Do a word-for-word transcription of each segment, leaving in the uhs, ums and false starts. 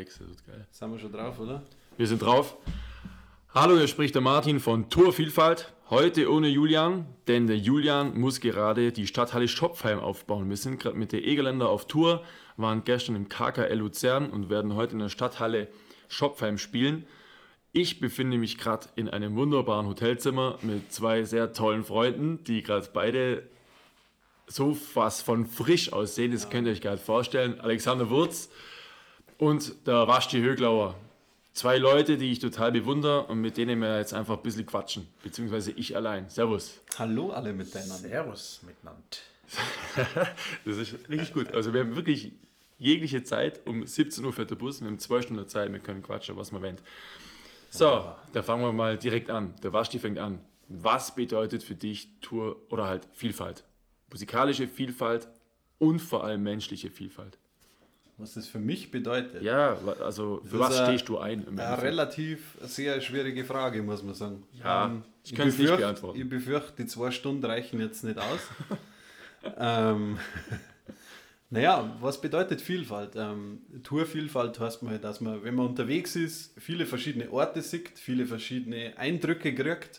Alex, das wird geil. Sind wir schon drauf, oder? Wir sind drauf. Hallo, hier spricht der Martin von Tour Vielfalt. Heute ohne Julian, denn der Julian muss gerade die Stadthalle Schopfheim aufbauen. Wir sind gerade mit der Egerländer auf Tour, waren gestern im K K L Luzern und werden heute in der Stadthalle Schopfheim spielen. Ich befinde mich gerade in einem wunderbaren Hotelzimmer mit zwei sehr tollen Freunden, die gerade beide so was von frisch aussehen, das könnt ihr euch gerade vorstellen. Alexander Wurz und der Vashti Höglauer. Zwei Leute, die ich total bewundere und mit denen wir jetzt einfach ein bisschen quatschen, beziehungsweise ich allein. Servus. Hallo alle miteinander. Servus miteinander. Das ist richtig gut. Also wir haben wirklich jegliche Zeit, um siebzehn Uhr fährt der Bus, wir haben zwei Stunden Zeit, wir können quatschen, was man wollen. So, da fangen wir mal direkt an. Der Vashti fängt an. Was bedeutet für dich Tour oder halt Vielfalt? Musikalische Vielfalt und vor allem menschliche Vielfalt. Was das für mich bedeutet? Ja, also für was eine, stehst du ein? Eine relativ sehr schwierige Frage, muss man sagen. Ja, ähm, ich kann es nicht beantworten. Ich befürchte, die zwei Stunden reichen jetzt nicht aus. ähm, naja, was bedeutet Vielfalt? Ähm, Tourvielfalt heißt mal, dass man, wenn man unterwegs ist, viele verschiedene Orte sieht, viele verschiedene Eindrücke kriegt.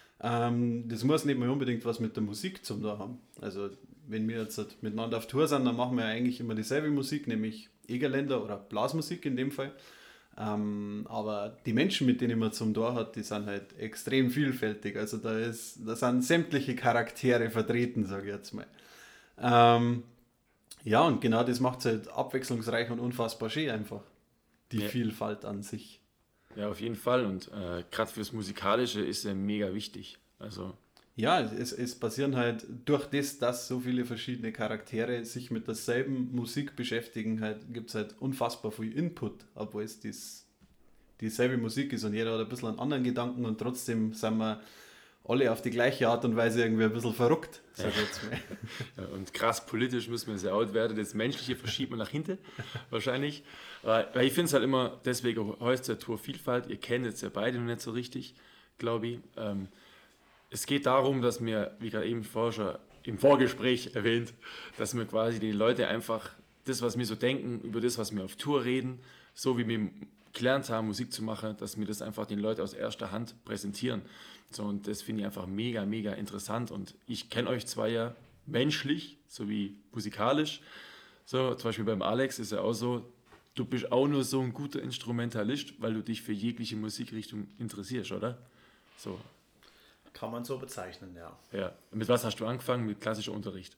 Ähm, das muss nicht mal unbedingt was mit der Musik zu tun haben. Also wenn wir jetzt halt miteinander auf Tour sind, dann machen wir eigentlich immer dieselbe Musik, nämlich Egerländer oder Blasmusik in dem Fall. Ähm, aber die Menschen, mit denen man zum Tor hat, die sind halt extrem vielfältig. Also da, ist, da sind sämtliche Charaktere vertreten, sage ich jetzt mal. Ähm, ja, und genau das macht es halt abwechslungsreich und unfassbar schön einfach. Die ja. Vielfalt an sich. Ja, auf jeden Fall. Und äh, gerade fürs Musikalische ist er mega wichtig. Also ja, es, es passieren halt durch das, dass so viele verschiedene Charaktere sich mit derselben Musik beschäftigen, halt, gibt es halt unfassbar viel Input, obwohl es dies, dieselbe Musik ist und jeder hat ein bisschen einen anderen Gedanken und trotzdem sind wir alle auf die gleiche Art und Weise irgendwie ein bisschen verrückt, sag ich jetzt mal. Ja, und krass politisch müssen wir sehr alt werden. Das Menschliche verschiebt man nach hinten, wahrscheinlich. Weil ich finde es halt immer, deswegen heißt der Tour Vielfalt, ihr kennt es ja beide noch nicht so richtig, glaube ich. Ähm, Es geht darum, dass wir, wie gerade eben vorher schon im Vorgespräch erwähnt, dass wir quasi die Leute einfach das, was wir so denken, über das, was wir auf Tour reden, so wie wir gelernt haben, Musik zu machen, dass wir das einfach den Leuten aus erster Hand präsentieren. So, und das finde ich einfach mega, mega interessant. Und ich kenne euch zwar ja menschlich sowie musikalisch. So, zum Beispiel beim Alex ist ja auch so, du bist auch nur so ein guter Instrumentalist, weil du dich für jegliche Musikrichtung interessierst, oder? So. Kann man so bezeichnen, ja. Ja. Mit was hast du angefangen? Mit klassischem Unterricht?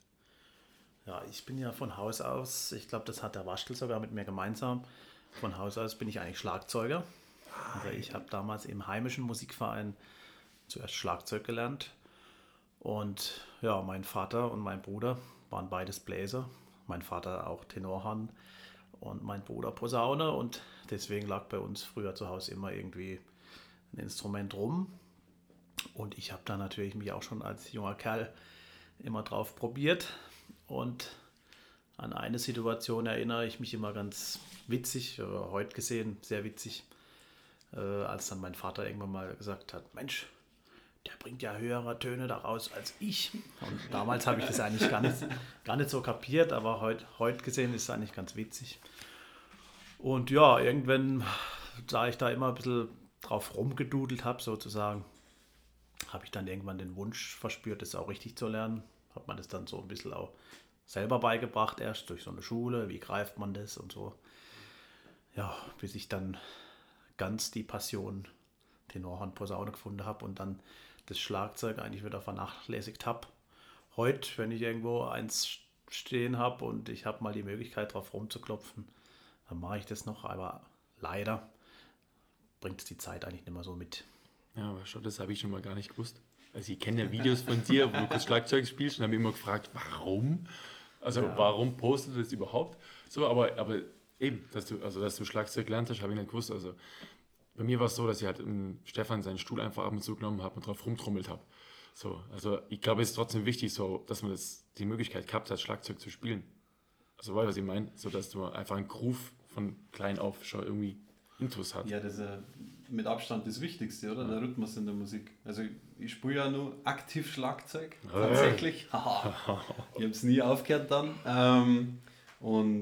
Ja, ich bin ja von Haus aus, ich glaube, das hat der Waschtel sogar mit mir gemeinsam. Von Haus aus bin ich eigentlich Schlagzeuger. Also ich habe damals im heimischen Musikverein zuerst Schlagzeug gelernt. Und ja, mein Vater und mein Bruder waren beides Bläser. Mein Vater auch Tenorhorn und mein Bruder Posaune. Und deswegen lag bei uns früher zu Hause immer irgendwie ein Instrument rum. Und ich habe da natürlich mich auch schon als junger Kerl immer drauf probiert. Und an eine Situation erinnere ich mich immer ganz witzig, oder heute gesehen sehr witzig, äh, als dann mein Vater irgendwann mal gesagt hat, Mensch, der bringt ja höhere Töne daraus als ich. Und damals habe ich das eigentlich gar nicht, gar nicht so kapiert, aber heute heut gesehen ist es eigentlich ganz witzig. Und ja, irgendwann, da ich da immer ein bisschen drauf rumgedudelt habe sozusagen, habe ich dann irgendwann den Wunsch verspürt, das auch richtig zu lernen. Hat man das dann so ein bisschen auch selber beigebracht, erst durch so eine Schule, wie greift man das und so. Ja, bis ich dann ganz die Passion Tenorhorn, Posaune gefunden habe und dann das Schlagzeug eigentlich wieder vernachlässigt habe. Heute, wenn ich irgendwo eins stehen habe und ich habe mal die Möglichkeit drauf rumzuklopfen, dann mache ich das noch, aber leider bringt es die Zeit eigentlich nicht mehr so mit. Ja, aber schon, das habe ich schon mal gar nicht gewusst. Also ich kenne ja Videos von dir, wo du das Schlagzeug spielst und habe immer gefragt, warum? Also ja. Warum postest du das überhaupt? So, aber, aber eben, dass du, also dass du Schlagzeug gelernt hast, habe ich nicht gewusst. Also bei mir war es so, dass ich halt um Stefan seinen Stuhl einfach ab und zu genommen habe und drauf rumtrommelt habe. So, also ich glaube, es ist trotzdem wichtig, so, dass man das, die Möglichkeit gehabt hat, Schlagzeug zu spielen. Also weißt du, was ich meine? So, dass du einfach einen Groove von klein auf schon irgendwie Intus hat. Ja, das ist ja mit Abstand das Wichtigste, oder? Der Rhythmus in der Musik. Also ich spiele ja nur aktiv Schlagzeug, tatsächlich. ich habe es nie aufgehört dann. Ähm, und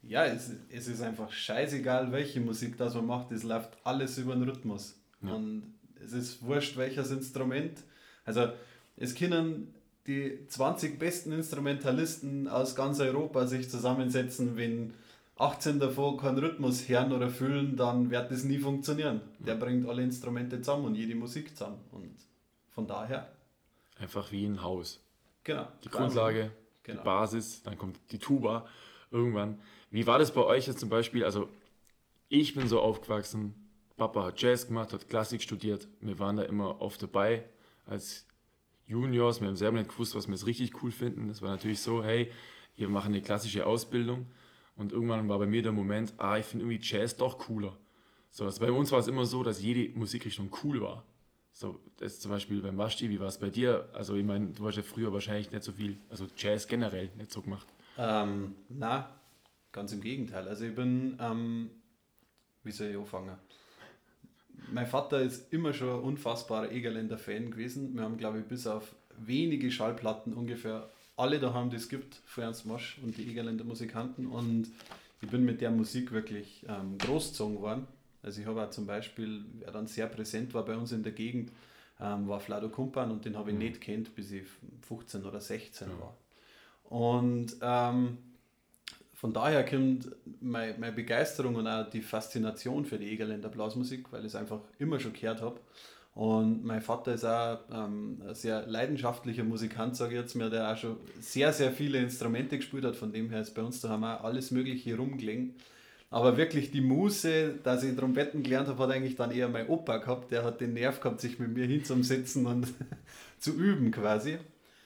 ja, es, es ist einfach scheißegal, welche Musik das man macht, es läuft alles über den Rhythmus. Ja. Und es ist wurscht, welches Instrument. Also es können die zwanzig besten Instrumentalisten aus ganz Europa sich zusammensetzen, wenn achtzehn davon keinen Rhythmus hören oder fühlen, dann wird das nie funktionieren. Der bringt alle Instrumente zusammen und jede Musik zusammen. Und von daher. Einfach wie ein Haus. Genau. Die Grundlage, genau. Die Basis, dann kommt die Tuba irgendwann. Wie war das bei euch jetzt zum Beispiel? Also ich bin so aufgewachsen, Papa hat Jazz gemacht, hat Klassik studiert. Wir waren da immer oft dabei als Juniors. Wir haben selber nicht gewusst, was wir jetzt richtig cool finden. Das war natürlich so, hey, wir machen eine klassische Ausbildung. Und irgendwann war bei mir der Moment, ah, ich finde irgendwie Jazz doch cooler. So, also bei uns war es immer so, dass jede Musikrichtung cool war. So, das ist zum Beispiel beim Washti, wie war es bei dir? Also ich meine, du hast ja früher wahrscheinlich nicht so viel, also Jazz generell nicht so gemacht. Ähm, na, ganz im Gegenteil. Also ich bin, ähm, wie soll ich anfangen? Mein Vater ist immer schon ein unfassbarer Egerländer-Fan gewesen. Wir haben, glaube ich, bis auf wenige Schallplatten ungefähr alle daheim, die es gibt, für Ernst Mosch und die Egerländer Musikanten. Und ich bin mit der Musik wirklich ähm, großgezogen worden. Also ich habe auch zum Beispiel, wer dann sehr präsent war bei uns in der Gegend, ähm, war Flado Kumpan und den habe ich mhm. nicht kennt, bis ich fünfzehn oder sechzehn ja. war. Und ähm, von daher kommt meine, meine Begeisterung und auch die Faszination für die Egerländer Blasmusik, weil ich es einfach immer schon gehört habe. Und mein Vater ist auch ähm, ein sehr leidenschaftlicher Musikant, sage ich jetzt mal, der auch schon sehr, sehr viele Instrumente gespielt hat. Von dem her ist bei uns daheim auch alles Mögliche rumgelegen. Aber wirklich die Muße, dass ich Trompeten gelernt habe, hat eigentlich dann eher mein Opa gehabt. Der hat den Nerv gehabt, sich mit mir hinzusetzen und zu üben quasi.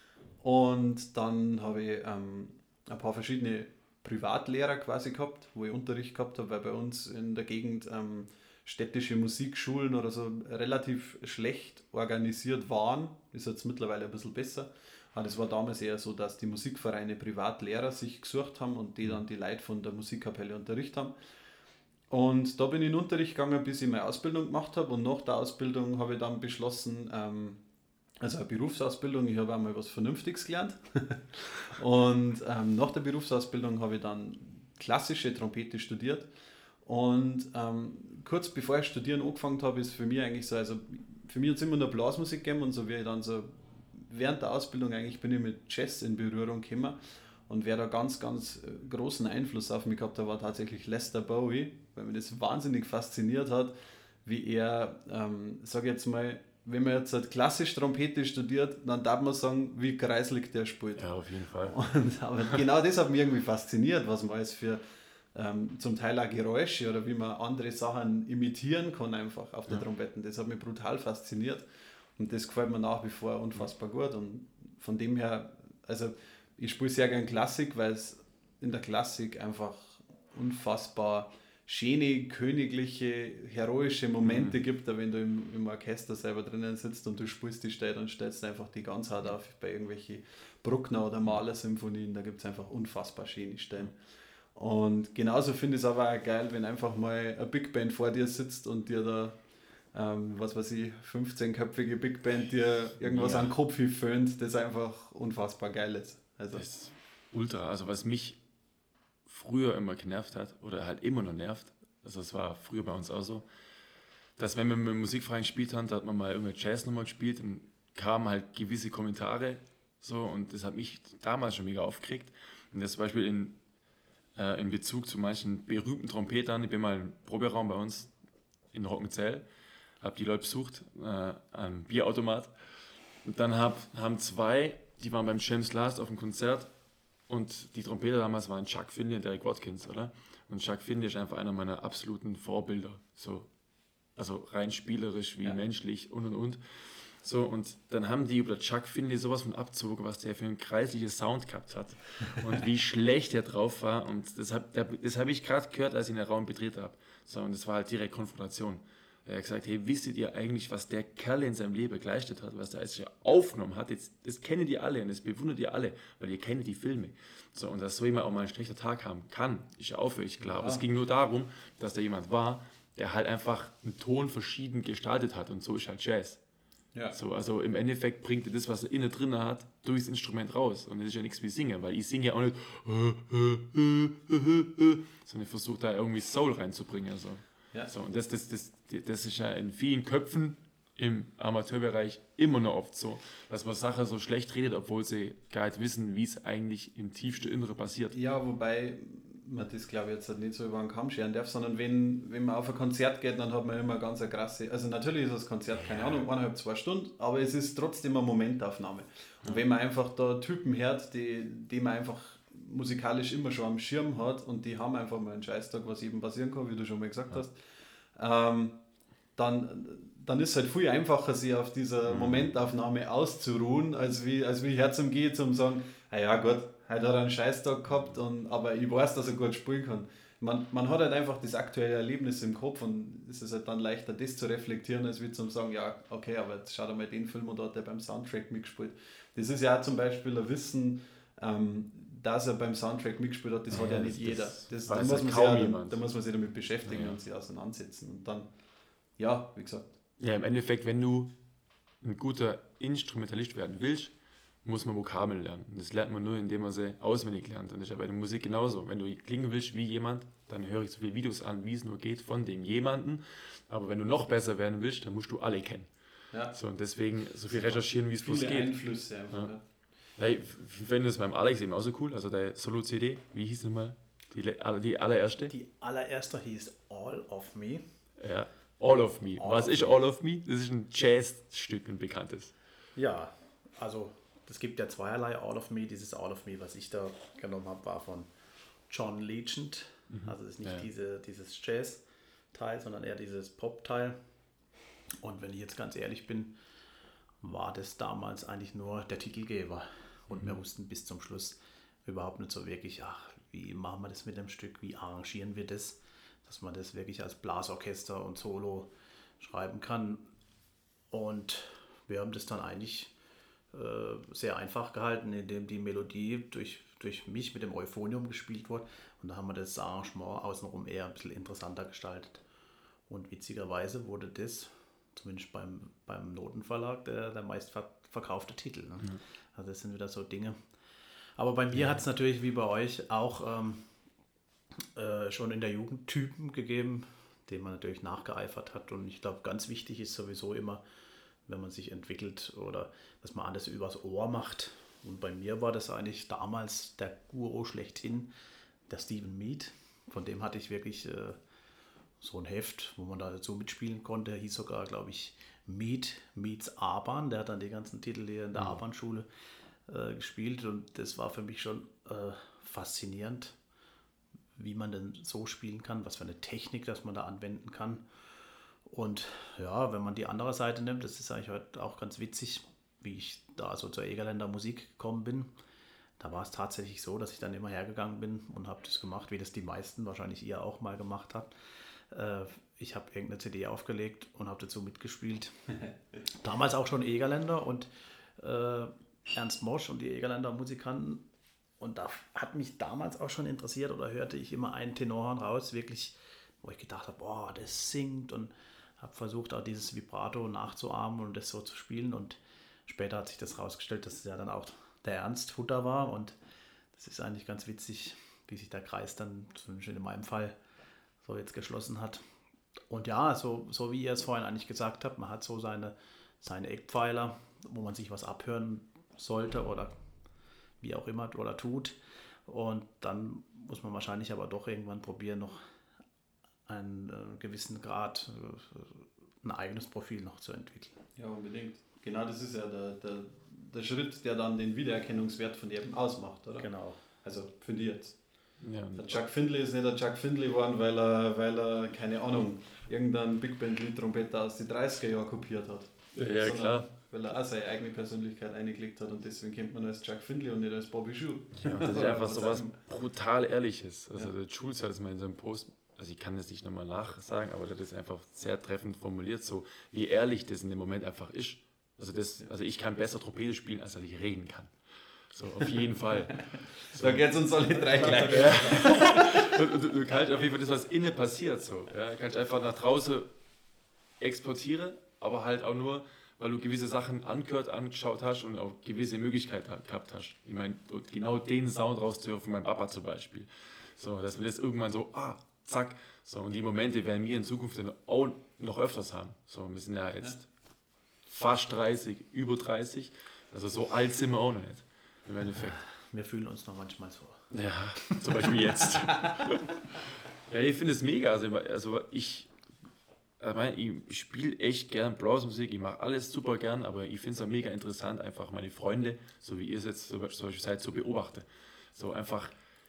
Und dann habe ich ähm, ein paar verschiedene Privatlehrer quasi gehabt, wo ich Unterricht gehabt habe, weil bei uns in der Gegend ähm, städtische Musikschulen oder so relativ schlecht organisiert waren. Ist jetzt mittlerweile ein bisschen besser. Aber das war damals eher so, dass die Musikvereine Privatlehrer sich gesucht haben und die dann die Leute von der Musikkapelle unterrichtet haben. Und da bin ich in den Unterricht gegangen, bis ich meine Ausbildung gemacht habe. Und nach der Ausbildung habe ich dann beschlossen, ähm, also eine Berufsausbildung, ich habe einmal was Vernünftiges gelernt. Und ähm, nach der Berufsausbildung habe ich dann klassische Trompete studiert. Und ähm, kurz bevor ich studieren angefangen habe, ist für mich eigentlich so, also für mich hat es immer nur Blasmusik gegeben und so wie ich dann so während der Ausbildung eigentlich bin ich mit Jazz in Berührung gekommen. Und wer da ganz, ganz großen Einfluss auf mich gehabt hat, war tatsächlich Lester Bowie, weil mich das wahnsinnig fasziniert hat, wie er, ähm, sage ich jetzt mal, wenn man jetzt halt klassisch Trompete studiert, dann darf man sagen, wie kreislig der spielt. Ja, auf jeden Fall. Und, aber genau das hat mich irgendwie fasziniert, was man alles für ähm, zum Teil auch Geräusche oder wie man andere Sachen imitieren kann einfach auf der ja. Trompete. Das hat mich brutal fasziniert und das gefällt mir nach wie vor unfassbar gut. Und von dem her, also ich spiele sehr gern Klassik, weil es in der Klassik einfach unfassbar schöne, königliche, heroische Momente mhm. gibt, wenn du im, im Orchester selber drinnen sitzt und du spielst die Stelle und stellst einfach die ganze Zeit auf bei irgendwelchen Bruckner oder Mahler-Symphonien, da gibt es einfach unfassbar schöne Stellen. Und genauso finde ich es aber auch geil, wenn einfach mal eine Big Band vor dir sitzt und dir da, ähm, was weiß ich, fünfzehnköpfige Big Band dir irgendwas ja. an den Kopf föhnt, das einfach unfassbar geil ist. Also. Das ist ultra, also was mich früher immer genervt hat oder halt immer noch nervt, also das war früher bei uns auch so, dass wenn wir mit dem Musikverein gespielt haben, da hat man mal irgendeine Jazznummer gespielt und kamen halt gewisse Kommentare so und das hat mich damals schon mega aufgeregt. Und das zum Beispiel in, äh, in Bezug zu manchen berühmten Trompetern, ich bin mal im Proberaum bei uns in Rockenzell, habe die Leute besucht, äh, am Bierautomat und dann hab, haben zwei, die waren beim James Last auf dem Konzert. Und die Trompeter damals waren Chuck Finley und Derek Watkins, oder? Und Chuck Finley ist einfach einer meiner absoluten Vorbilder. So, also rein spielerisch wie ja. menschlich und und und. So, und dann haben die über Chuck Finley sowas von abzogen, was der für einen kreislichen Sound gehabt hat. Und wie schlecht er drauf war. Und das habe das hab ich gerade gehört, als ich den Raum betreten habe. So, und das war halt direkt Konfrontation. Er hat gesagt, hey, wisstet ihr eigentlich, was der Kerl in seinem Leben geleistet hat, was der alles aufgenommen hat? Jetzt, das kennt ihr alle und das bewundert ihr alle, weil ihr kennt die Filme. So, und dass so jemand auch mal einen schlechten Tag haben kann, ist ja auch völlig klar. Aber ja. es ging nur darum, dass da jemand war, der halt einfach einen Ton verschieden gestaltet hat und so ist halt Jazz. Ja. So, also im Endeffekt bringt er das, was er innen drin hat, durchs Instrument raus. Und das ist ja nichts wie Singen, weil ich singe ja auch nicht, sondern ich versuche da irgendwie Soul reinzubringen. So. Ja. So, und das, das, das, das ist ja in vielen Köpfen im Amateurbereich immer noch oft so, dass man Sachen so schlecht redet, obwohl sie gar nicht wissen, wie es eigentlich im tiefsten Innere passiert. Ja, wobei man das, glaube ich, jetzt halt nicht so über den Kamm scheren darf, sondern wenn, wenn man auf ein Konzert geht, dann hat man immer ganz eine krasse, also natürlich ist das Konzert, keine Ahnung, eineinhalb, zwei Stunden, aber es ist trotzdem eine Momentaufnahme. Und ja. wenn man einfach da Typen hört, die, die man einfach musikalisch immer schon am Schirm hat und die haben einfach mal einen Scheißtag, was eben passieren kann, wie du schon mal gesagt ja. hast, ähm, dann, dann ist es halt viel einfacher, sich auf dieser mhm. Momentaufnahme auszuruhen, als wie, als wie Herz umgeht, um zu sagen, na ja gut, heute hat er einen Scheißtag gehabt, und, aber ich weiß, dass er gut spielen kann. Man, man hat halt einfach das aktuelle Erlebnis im Kopf und es ist halt dann leichter, das zu reflektieren, als wie zum sagen, ja, okay, aber jetzt schau dir mal den Film und da hat er beim Soundtrack mitgespielt. Das ist ja auch zum Beispiel ein Wissen, ähm, dass er beim Soundtrack mitgespielt hat, das ja, hat ja nicht das, jeder. Das, da, muss man kaum sich, jemand. da muss man sich damit beschäftigen ja. und sich auseinandersetzen. Und dann, ja, wie gesagt. Ja, im Endeffekt, wenn du ein guter Instrumentalist werden willst, muss man Vokabeln lernen. Das lernt man nur, indem man sie auswendig lernt. Und das ist ja bei der Musik genauso. Wenn du klingen willst wie jemand, dann höre ich so viele Videos an, wie es nur geht von dem jemanden. Aber wenn du noch besser werden willst, dann musst du alle kennen. Ja. So, und deswegen so viel recherchieren, wie es bloß geht. Einflüsse einfach. Ja. Ja, ich finde das beim Alex eben auch so cool. Also der Solo-C D, wie hieß nochmal? Die, die allererste? Die allererste hieß All of Me. Ja, All of Me. All Was of ist Me. All of Me? Das ist ein Jazzstück, ein bekanntes. Ja, also es gibt ja zweierlei All of Me. Dieses All of Me, was ich da genommen habe, war von John Legend. Mhm. Also das ist nicht ja. diese, dieses Jazz-Teil, sondern eher dieses Pop-Teil. Und wenn ich jetzt ganz ehrlich bin, war das damals eigentlich nur der Titelgeber. Und mhm. wir wussten bis zum Schluss überhaupt nicht so wirklich, ach, wie machen wir das mit dem Stück, wie arrangieren wir das, dass man das wirklich als Blasorchester und Solo schreiben kann. Und wir haben das dann eigentlich äh, sehr einfach gehalten, indem die Melodie durch, durch mich mit dem Euphonium gespielt wurde. Und da haben wir das Arrangement außenrum eher ein bisschen interessanter gestaltet. Und witzigerweise wurde das, zumindest beim, beim Notenverlag, der, der meistverkaufte Titel. Ne? Mhm. Also das sind wieder so Dinge. Aber bei mir ja. hat es natürlich wie bei euch auch ähm, äh, schon in der Jugend Typen gegeben, denen man natürlich nachgeeifert hat. Und ich glaube, ganz wichtig ist sowieso immer, wenn man sich entwickelt oder dass man alles übers Ohr macht. Und bei mir war das eigentlich damals der Guru schlechthin, der Stephen Mead. Von dem hatte ich wirklich äh, so ein Heft, wo man da dazu mitspielen konnte. Der hieß sogar, glaube ich, Mead meets A-Bahn. Der hat dann die ganzen Titel hier in der mhm. A-Bahn-Schule äh, gespielt. Und das war für mich schon äh, faszinierend, wie man denn so spielen kann, was für eine Technik, dass man da anwenden kann. Und ja, wenn man die andere Seite nimmt, das ist eigentlich heute auch ganz witzig, wie ich da so zur Egerländer Musik gekommen bin. Da war es tatsächlich so, dass ich dann immer hergegangen bin und habe das gemacht, wie das die meisten, wahrscheinlich ihr auch mal gemacht habt. Äh, ich habe irgendeine C D aufgelegt und habe dazu mitgespielt. Damals auch schon Egerländer und äh, Ernst Mosch und die Egerländer Musikanten. Und da hat mich damals auch schon interessiert oder hörte ich immer einen Tenorhorn raus, wirklich, wo ich gedacht habe, boah, das singt, und habe versucht, auch dieses Vibrato nachzuahmen und das so zu spielen. Und später hat sich das rausgestellt, dass es ja dann auch der Ernst Hutter war. Und das ist eigentlich ganz witzig, wie sich der Kreis dann, zumindest in meinem Fall, so jetzt geschlossen hat. Und ja, so, so wie ihr es vorhin eigentlich gesagt habt, man hat so seine, seine Eckpfeiler, wo man sich was abhören sollte oder wie auch immer oder tut. Und dann muss man wahrscheinlich aber doch irgendwann probieren, noch einen äh, gewissen Grad äh, ein eigenes Profil noch zu entwickeln. Ja, unbedingt. Genau, das ist ja der, der, der Schritt, der dann den Wiedererkennungswert von jedem ausmacht, oder? Genau. Also für die jetzt. Ja. Der Chuck Findlay ist nicht der Chuck Findlay geworden, weil er, weil er, keine Ahnung, irgendein Big Band-Lied-Trompeter aus den dreißiger Jahren kopiert hat. Ja, klar. Weil er auch seine eigene Persönlichkeit eingelegt hat und deswegen kennt man als Chuck Findlay und nicht als Bobby Schuh. Ja, das ist einfach so was brutal Ehrliches. Also ja. Der Jules hat es mal in seinem Post, also ich kann das nicht nochmal nachsagen, aber das ist einfach sehr treffend formuliert, so wie ehrlich das in dem Moment einfach ist. Also, das, also ich kann besser Trompete spielen, als dass ich reden kann. So, auf jeden Fall. So. Da geht es uns alle drei gleich. Ja. Und, und, du kannst auf jeden Fall das, was innen passiert, so. Ja, kannst einfach nach draußen exportieren, aber halt auch nur, weil du gewisse Sachen angehört, angeschaut hast und auch gewisse Möglichkeiten gehabt hast. Ich meine, genau den Sound rauszuhören von meinem Papa zum Beispiel. So, dass wir das irgendwann so, ah, zack. So, und die Momente werden wir in Zukunft dann auch noch öfters haben. So, wir sind ja jetzt ja. fast dreißig, über dreißig. Also so alt sind wir auch noch nicht. Im Endeffekt. Wir fühlen uns noch manchmal so. Ja, zum Beispiel jetzt. Ja, ich finde es mega. Also, also ich, ich spiele echt gern Bluesmusik, ich mache alles super gern, aber ich finde es auch mega interessant, einfach meine Freunde, so wie ihr es jetzt zum Beispiel seid, zu beobachten. So einfach,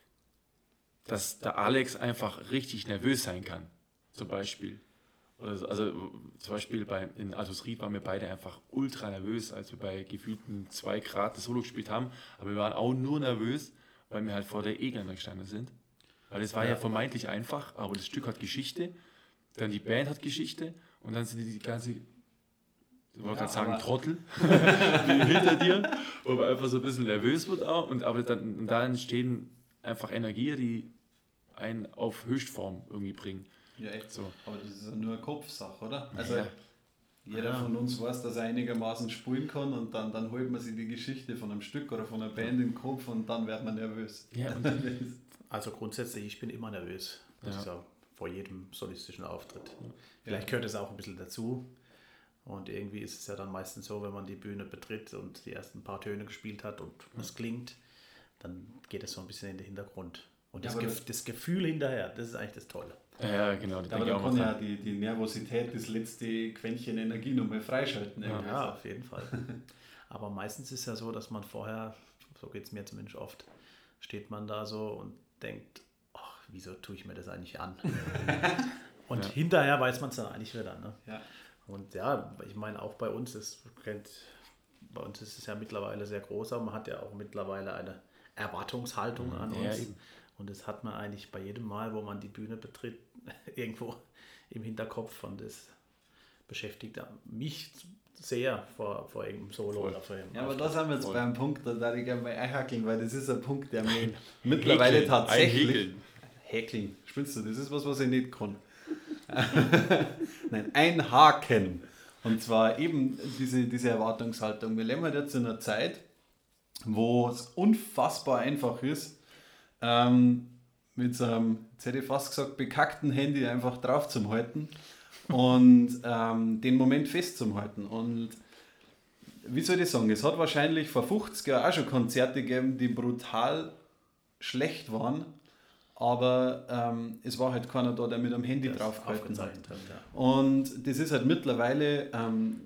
dass der Alex einfach richtig nervös sein kann, zum Beispiel. Also, also zum Beispiel bei, in Altus Ried waren wir beide einfach ultra nervös, als wir bei gefühlten zwei Grad das Solo gespielt haben, aber wir waren auch nur nervös, weil wir halt vor der E-Gun gestanden sind. Weil es war ja. ja vermeintlich einfach, aber das Stück hat Geschichte, dann die Band hat Geschichte und dann sind die, die ganze, ich wollte ja, gerade sagen, Trottel hinter dir, wo man einfach so ein bisschen nervös wird auch, und aber dann, und da entstehen einfach Energie, die einen auf Höchstform irgendwie bringen. Ja, echt. So. Aber das ist ja nur eine Kopfsache, oder? Also ja. jeder ja. von uns weiß, dass er einigermaßen spielen kann und dann, dann holt man sich die Geschichte von einem Stück oder von einer Band ja. im Kopf und dann wird man nervös. Ja. Also grundsätzlich, ich bin immer nervös, muss ja. ich sagen, vor jedem solistischen Auftritt. Ja. Vielleicht gehört es auch ein bisschen dazu. Und irgendwie ist es ja dann meistens so, wenn man die Bühne betritt und die ersten paar Töne gespielt hat und ja. es klingt, dann geht es so ein bisschen in den Hintergrund. Und das, ja, Ge- das Gefühl hinterher, das ist eigentlich das Tolle. Ja, genau. Das aber da kann ja die, die Nervosität, das letzte Quäntchen Energie nochmal freischalten. Ja, ja, auf jeden Fall. Aber meistens ist es ja so, dass man vorher, so geht es mir zumindest oft, steht man da so und denkt, ach, wieso tue ich mir das eigentlich an? Und ja. hinterher weiß man es dann eigentlich wieder. Ne? Ja. Und ja, ich meine, auch bei uns ist, kennt, bei uns ist es ja mittlerweile sehr groß, aber man hat ja auch mittlerweile eine Erwartungshaltung an ja, uns. Eben. Und das hat man eigentlich bei jedem Mal, wo man die Bühne betritt, irgendwo im Hinterkopf. Und das beschäftigt mich sehr vor, vor irgendeinem Solo. Voll. Oder vor ja, aber da sind wir jetzt Voll. beim Punkt, da darf ich gerne mal einhackeln, weil das ist ein Punkt, der mir mittlerweile Häkeln. tatsächlich... Häkeln. Spielst du? Das ist was, was ich nicht kann. Nein, einhaken. Und zwar eben diese, diese Erwartungshaltung. Wir leben halt jetzt in einer Zeit, wo es unfassbar einfach ist, ähm, mit so einem, jetzt hätte ich fast gesagt, bekackten Handy einfach drauf zu halten und ähm, den Moment festzuhalten. Und wie soll ich sagen, es hat wahrscheinlich vor fünfzig Jahren auch schon Konzerte gegeben, die brutal schlecht waren, aber ähm, es war halt keiner da, der mit einem Handy draufgehalten hat. hat ja. Und das ist halt mittlerweile ähm,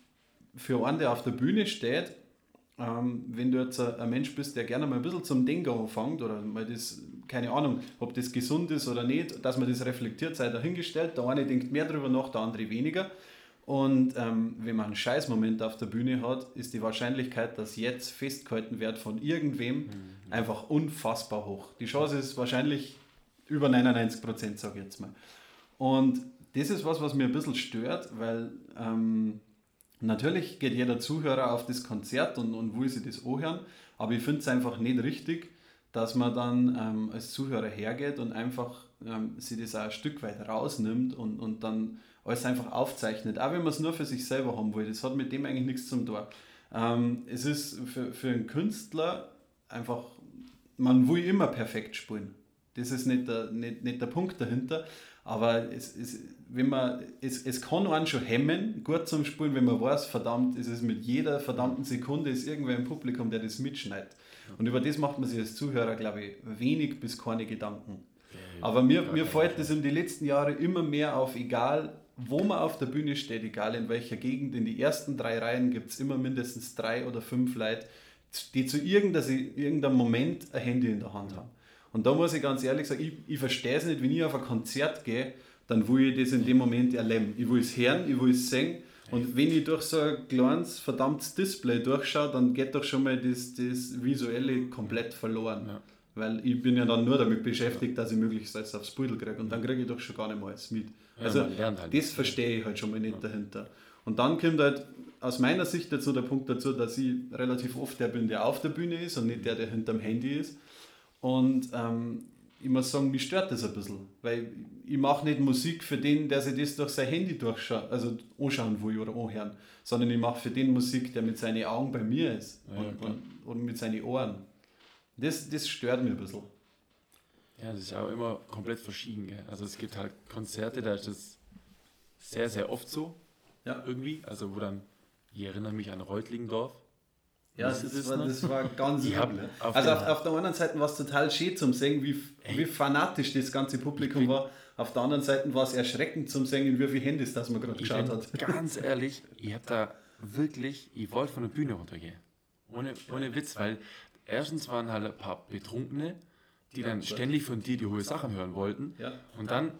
für einen, der auf der Bühne steht, ähm, wenn du jetzt ein, ein Mensch bist, der gerne mal ein bisschen zum Denken anfängt oder mal das, keine Ahnung, ob das gesund ist oder nicht, dass man das reflektiert, sei dahingestellt. Der eine denkt mehr darüber nach, der andere weniger. Und ähm, wenn man einen Scheißmoment auf der Bühne hat, ist die Wahrscheinlichkeit, dass jetzt festgehalten wird von irgendwem, mhm. einfach unfassbar hoch. Die Chance ist wahrscheinlich über neunundneunzig Prozent, sage ich jetzt mal. Und das ist was, was mir ein bisschen stört, weil ähm, natürlich geht jeder Zuhörer auf das Konzert und, und will sich das anhören, aber ich finde es einfach nicht richtig, dass man dann ähm, als Zuhörer hergeht und einfach ähm, sich das auch ein Stück weit rausnimmt und, und dann alles einfach aufzeichnet, auch wenn man es nur für sich selber haben will. Das hat mit dem eigentlich nichts zu tun. Ähm, es ist für, für einen Künstler einfach, man will immer perfekt spielen. Das ist nicht der, nicht, nicht der Punkt dahinter, aber es, es, wenn man, es, es kann einen schon hemmen, gut zum Spielen, wenn man weiß, verdammt, es ist mit jeder verdammten Sekunde ist irgendwer im Publikum, der das mitschneidet. Und über das macht man sich als Zuhörer, glaube ich, wenig bis keine Gedanken. Aber mir, mir fällt das in den letzten Jahren immer mehr auf, egal wo man auf der Bühne steht, egal in welcher Gegend, in die ersten drei Reihen gibt es immer mindestens drei oder fünf Leute, die zu irgendeinem Moment ein Handy in der Hand haben. Und da muss ich ganz ehrlich sagen, ich, ich verstehe es nicht, wenn ich auf ein Konzert gehe, dann will ich das in dem Moment erleben. Ich will es hören, ich will es sehen. Und wenn ich durch so ein kleines, verdammtes Display durchschaue, dann geht doch schon mal das, das Visuelle komplett verloren. Ja. Weil ich bin ja dann nur damit beschäftigt, dass ich möglichst alles aufs Pudel kriege. Und dann kriege ich doch schon gar nicht mehr alles mit. Ja, also halt das verstehe ich halt schon mal nicht ja. dahinter. Und dann kommt halt aus meiner Sicht jetzt so der Punkt dazu, dass ich relativ oft der bin, der auf der Bühne ist und nicht der, der hinterm Handy ist. Und ähm, ich muss sagen, mich stört das ein bisschen, weil ich mache nicht Musik für den, der sich das durch sein Handy durchschaut, also anschauen will oder anhören, sondern ich mache für den Musik, der mit seinen Augen bei mir ist Ja, und, klar. und, und mit seinen Ohren. Das, das stört mich ein bisschen. Ja, das ist auch immer komplett verschieden. Gell? Also es gibt halt Konzerte, da ist das sehr, sehr oft so, Ja, irgendwie. Also wo dann, ich erinnere mich an Reutlingendorf. ja Wisst ihr das, das war, noch? das war ganz Ich hab übel. auf Also den- auf, auf der einen Seite war es total schön zum Singen, wie, Ey. wie fanatisch das ganze Publikum Ich bin- war. Auf der anderen Seite war es erschreckend zum Singen, wie viele Handys das man gerade Ich geschaut bin hat. ganz ehrlich, ich habe da wirklich, ich wollte von der Bühne runtergehen. Ohne, ohne Witz, weil erstens waren halt ein paar Betrunkene, die dann ständig von dir die hohe Sachen hören wollten. Ja. Und dann,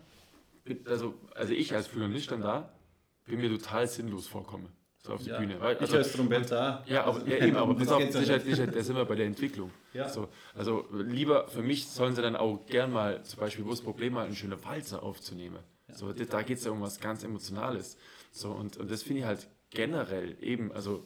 also, also ich als Flötenist dann da, bin mir total sinnlos vorkomme. So auf der Ja. Bühne. Weil, Ich also, als Trompeter auch. ja, aber, ja, eben, aber Das pass auf, geht das so ist halt, nicht. das ist halt, da sind wir bei der Entwicklung. Ja. So, also lieber, für mich sollen sie dann auch gern mal, zum Beispiel, wo das Problem mal, eine schöne Walzer aufzunehmen. So, da- da geht es ja um was ganz Emotionales. So, und, und das finde ich halt generell eben, also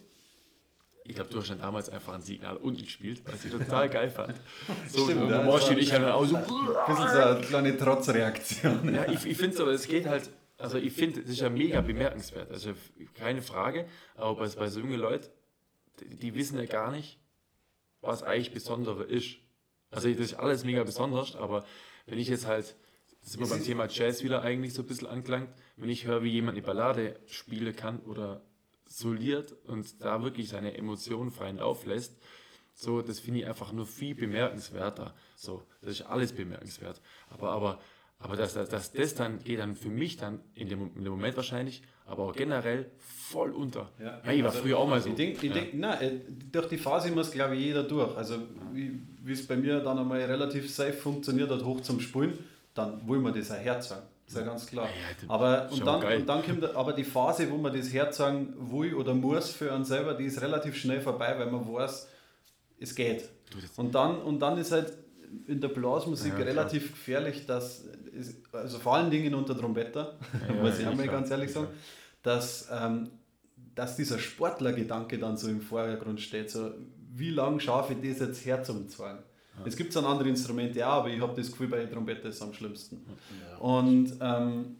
ich glaube, du hast dann damals einfach ein Signal unten gespielt, was ich total geil fand. So, Stimmt, und ja, normal das stehe war- ich halt dann auch so. Ein bisschen so eine kleine Trotzreaktion. Ja, ich, ich finde es aber, es geht halt, also ich finde, es ist ja mega bemerkenswert, also keine Frage, aber bei, bei so jungen Leuten, die, die wissen ja gar nicht, was eigentlich Besondere ist. Also das ist alles mega besonders, aber wenn ich jetzt halt, das sind wir beim Thema Jazz wieder eigentlich so ein bisschen angelangt, wenn ich höre, wie jemand eine Ballade spielen kann oder soliert und da wirklich seine Emotionen freien Lauf lässt, so, das finde ich einfach nur viel bemerkenswerter. So, das ist alles bemerkenswert. Aber, aber, aber dass, dass, dass das dann geht dann für mich dann in dem, in dem Moment wahrscheinlich, aber auch generell voll unter. Ja. Ja, ich war früher auch mal so. Ich denke, ich Ja. denk, nein, äh, durch die Phase muss, glaube ich, jeder durch. Also, wie wie es bei mir dann einmal relativ safe funktioniert hat, hoch zum Spulen, dann will man das auch herzeigen. Das ist ja ganz klar. Ja, ja, das aber, ist und auch dann, geil. und dann kommt aber die Phase, wo man das herzeigen will oder muss für einen selber, die ist relativ schnell vorbei, weil man weiß, es geht. Du, das- Und dann, und dann ist halt in der Blasmusik Ja, klar. relativ gefährlich, dass, es, also vor allen Dingen unter Trompeter, Ja, muss ich ja, auch mal klar, ganz ehrlich klar. sagen, dass, ähm, dass dieser Sportlergedanke dann so im Vordergrund steht. So, wie lange schaffe ich das jetzt herzuzweigen? Es gibt dann andere Instrumente auch, aber ich habe das Gefühl, bei der Trompete ist es am schlimmsten. Ja. Und ähm,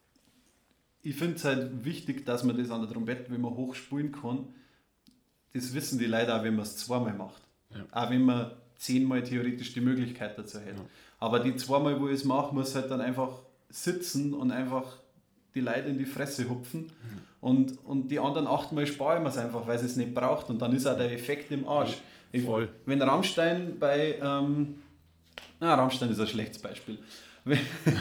ich finde es halt wichtig, dass man das an der Trompete, wenn man hochspielen kann, das wissen die Leute auch, wenn man es zweimal macht. Ja. Auch wenn man zehnmal theoretisch die Möglichkeit dazu hätte. Ja. Aber die zweimal, wo ich es mache, muss halt dann einfach sitzen und einfach die Leute in die Fresse hupfen. Und, und die anderen achtmal spare ich mir es einfach, weil sie es nicht braucht. Und dann ist auch der Effekt im Arsch. Ich, Voll. Wenn Rammstein bei, ähm, na, Rammstein ist ein schlechtes Beispiel. Wenn,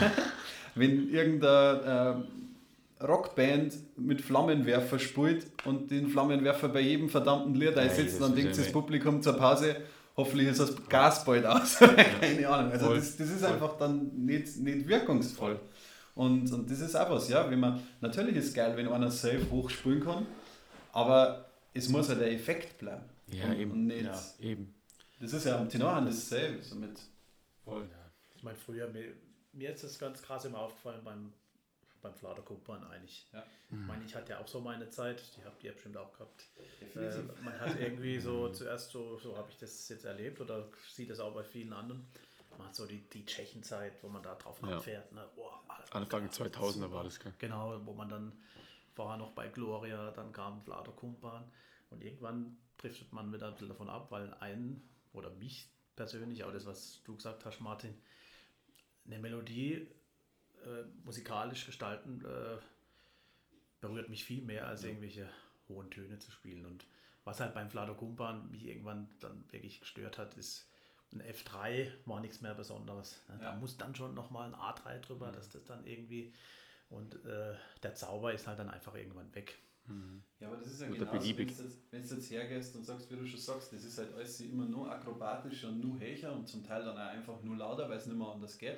wenn irgendeine äh, Rockband mit Flammenwerfer spielt und den Flammenwerfer bei jedem verdammten Lied einsetzt, das dann ist denkt ja das nicht. Publikum zur Pause, hoffentlich ist das Gas bald aus. Keine Ahnung. Also Voll. das, das ist Voll. einfach dann nicht, nicht wirkungsvoll. Und, und das ist auch was, ja, wenn man, natürlich ist es geil, wenn einer safe hochspielen kann, aber es muss ja der Effekt bleiben. Ja, und, eben. Und nicht, Ja. Eben. Das ist ja am Tenor dasselbe. So mit, Voll. Ich meine, früher, mir, mir ist das ganz krass immer aufgefallen beim, beim Fladerkumpern eigentlich. Ja. Ich meine, ich hatte ja auch so meine Zeit, die habt ihr bestimmt auch gehabt. Definitiv. Äh, man hat irgendwie so zuerst so, so habe ich das jetzt erlebt oder sieht das auch bei vielen anderen. Man hat so die, die Tschechenzeit, wo man da drauf Ja. abfährt. Ne? Boah, Alter, Anfang geil, zweitausender super. war das, gell? Genau, wo man dann war noch bei Gloria, dann kam Fladerkumpan und irgendwann driftet man wieder ein bisschen davon ab, weil ein oder mich persönlich, auch das, was du gesagt hast, Martin, eine Melodie äh, musikalisch gestalten äh, berührt mich viel mehr als irgendwelche hohen Töne zu spielen. Und was halt beim Fladerkumpan mich irgendwann dann wirklich gestört hat, ist ein F drei war nichts mehr Besonderes. Ne? Da Ja. muss dann schon nochmal ein A drei drüber, dass das dann irgendwie und äh, der Zauber ist halt dann einfach irgendwann weg. Ja, aber das ist ja Oder genau, wenn beliebig. du jetzt, wenn du jetzt hergehst und sagst, wie du schon sagst, das ist halt alles immer nur akrobatisch und nur höher und zum Teil dann auch einfach nur lauter, weil es nicht mehr anders geht.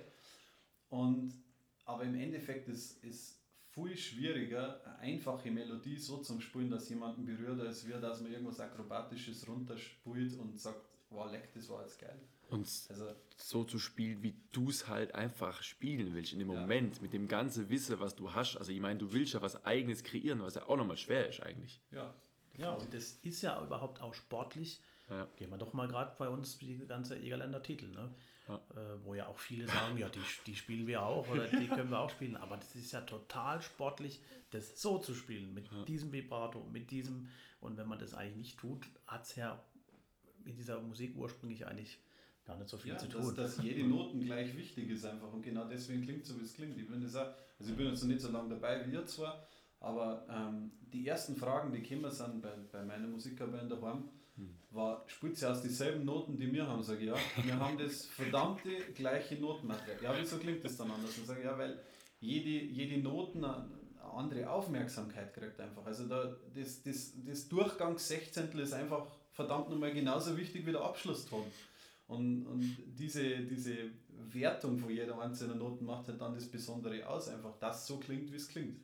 Und, aber im Endeffekt ist es viel schwieriger, eine einfache Melodie so zu spielen, dass jemanden berührt, als wir, dass man irgendwas Akrobatisches runterspielt und sagt, wow, leck, das war jetzt geil. Und Also, so zu spielen, wie du es halt einfach spielen willst, in dem Ja. Moment, mit dem ganzen Wissen, was du hast. Also ich meine, du willst ja was Eigenes kreieren, was ja auch nochmal schwer ist eigentlich. ja. Ja, und das ist ja überhaupt auch sportlich. Ja. Gehen wir doch mal gerade bei uns die ganze Egerländer Titel. Ne? Ja. Äh, wo ja auch viele sagen, ja, die, die spielen wir auch oder die können wir auch spielen. Aber das ist ja total sportlich, das so zu spielen, mit Ja. diesem Vibrato, mit diesem. Und wenn man das eigentlich nicht tut, hat es ja in dieser Musik ursprünglich eigentlich gar nicht so viel Ja, zu dass, tun. dass jede Noten gleich wichtig ist einfach und genau deswegen klingt so, wie es klingt. Ich bin, das auch, also ich bin jetzt noch nicht so lange dabei wie ihr zwar, aber ähm, die ersten Fragen, die gekommen sind bei, bei meiner Musikerband daheim, hm. war, spielt sie aus dieselben Noten, die wir haben? Sag ich, ja, wir haben das verdammte gleiche Notenmaterial. Ja, wieso klingt das dann anders? Und sage ich, ja, weil jede, jede Noten eine andere Aufmerksamkeit kriegt einfach. Also da, das, das, das Durchgang Sechzehntel ist einfach verdammt nochmal genauso wichtig wie der Abschlusston. Und, und diese, diese Wertung von jeder einzelnen Noten macht halt dann das Besondere aus, einfach, dass so klingt, wie es klingt.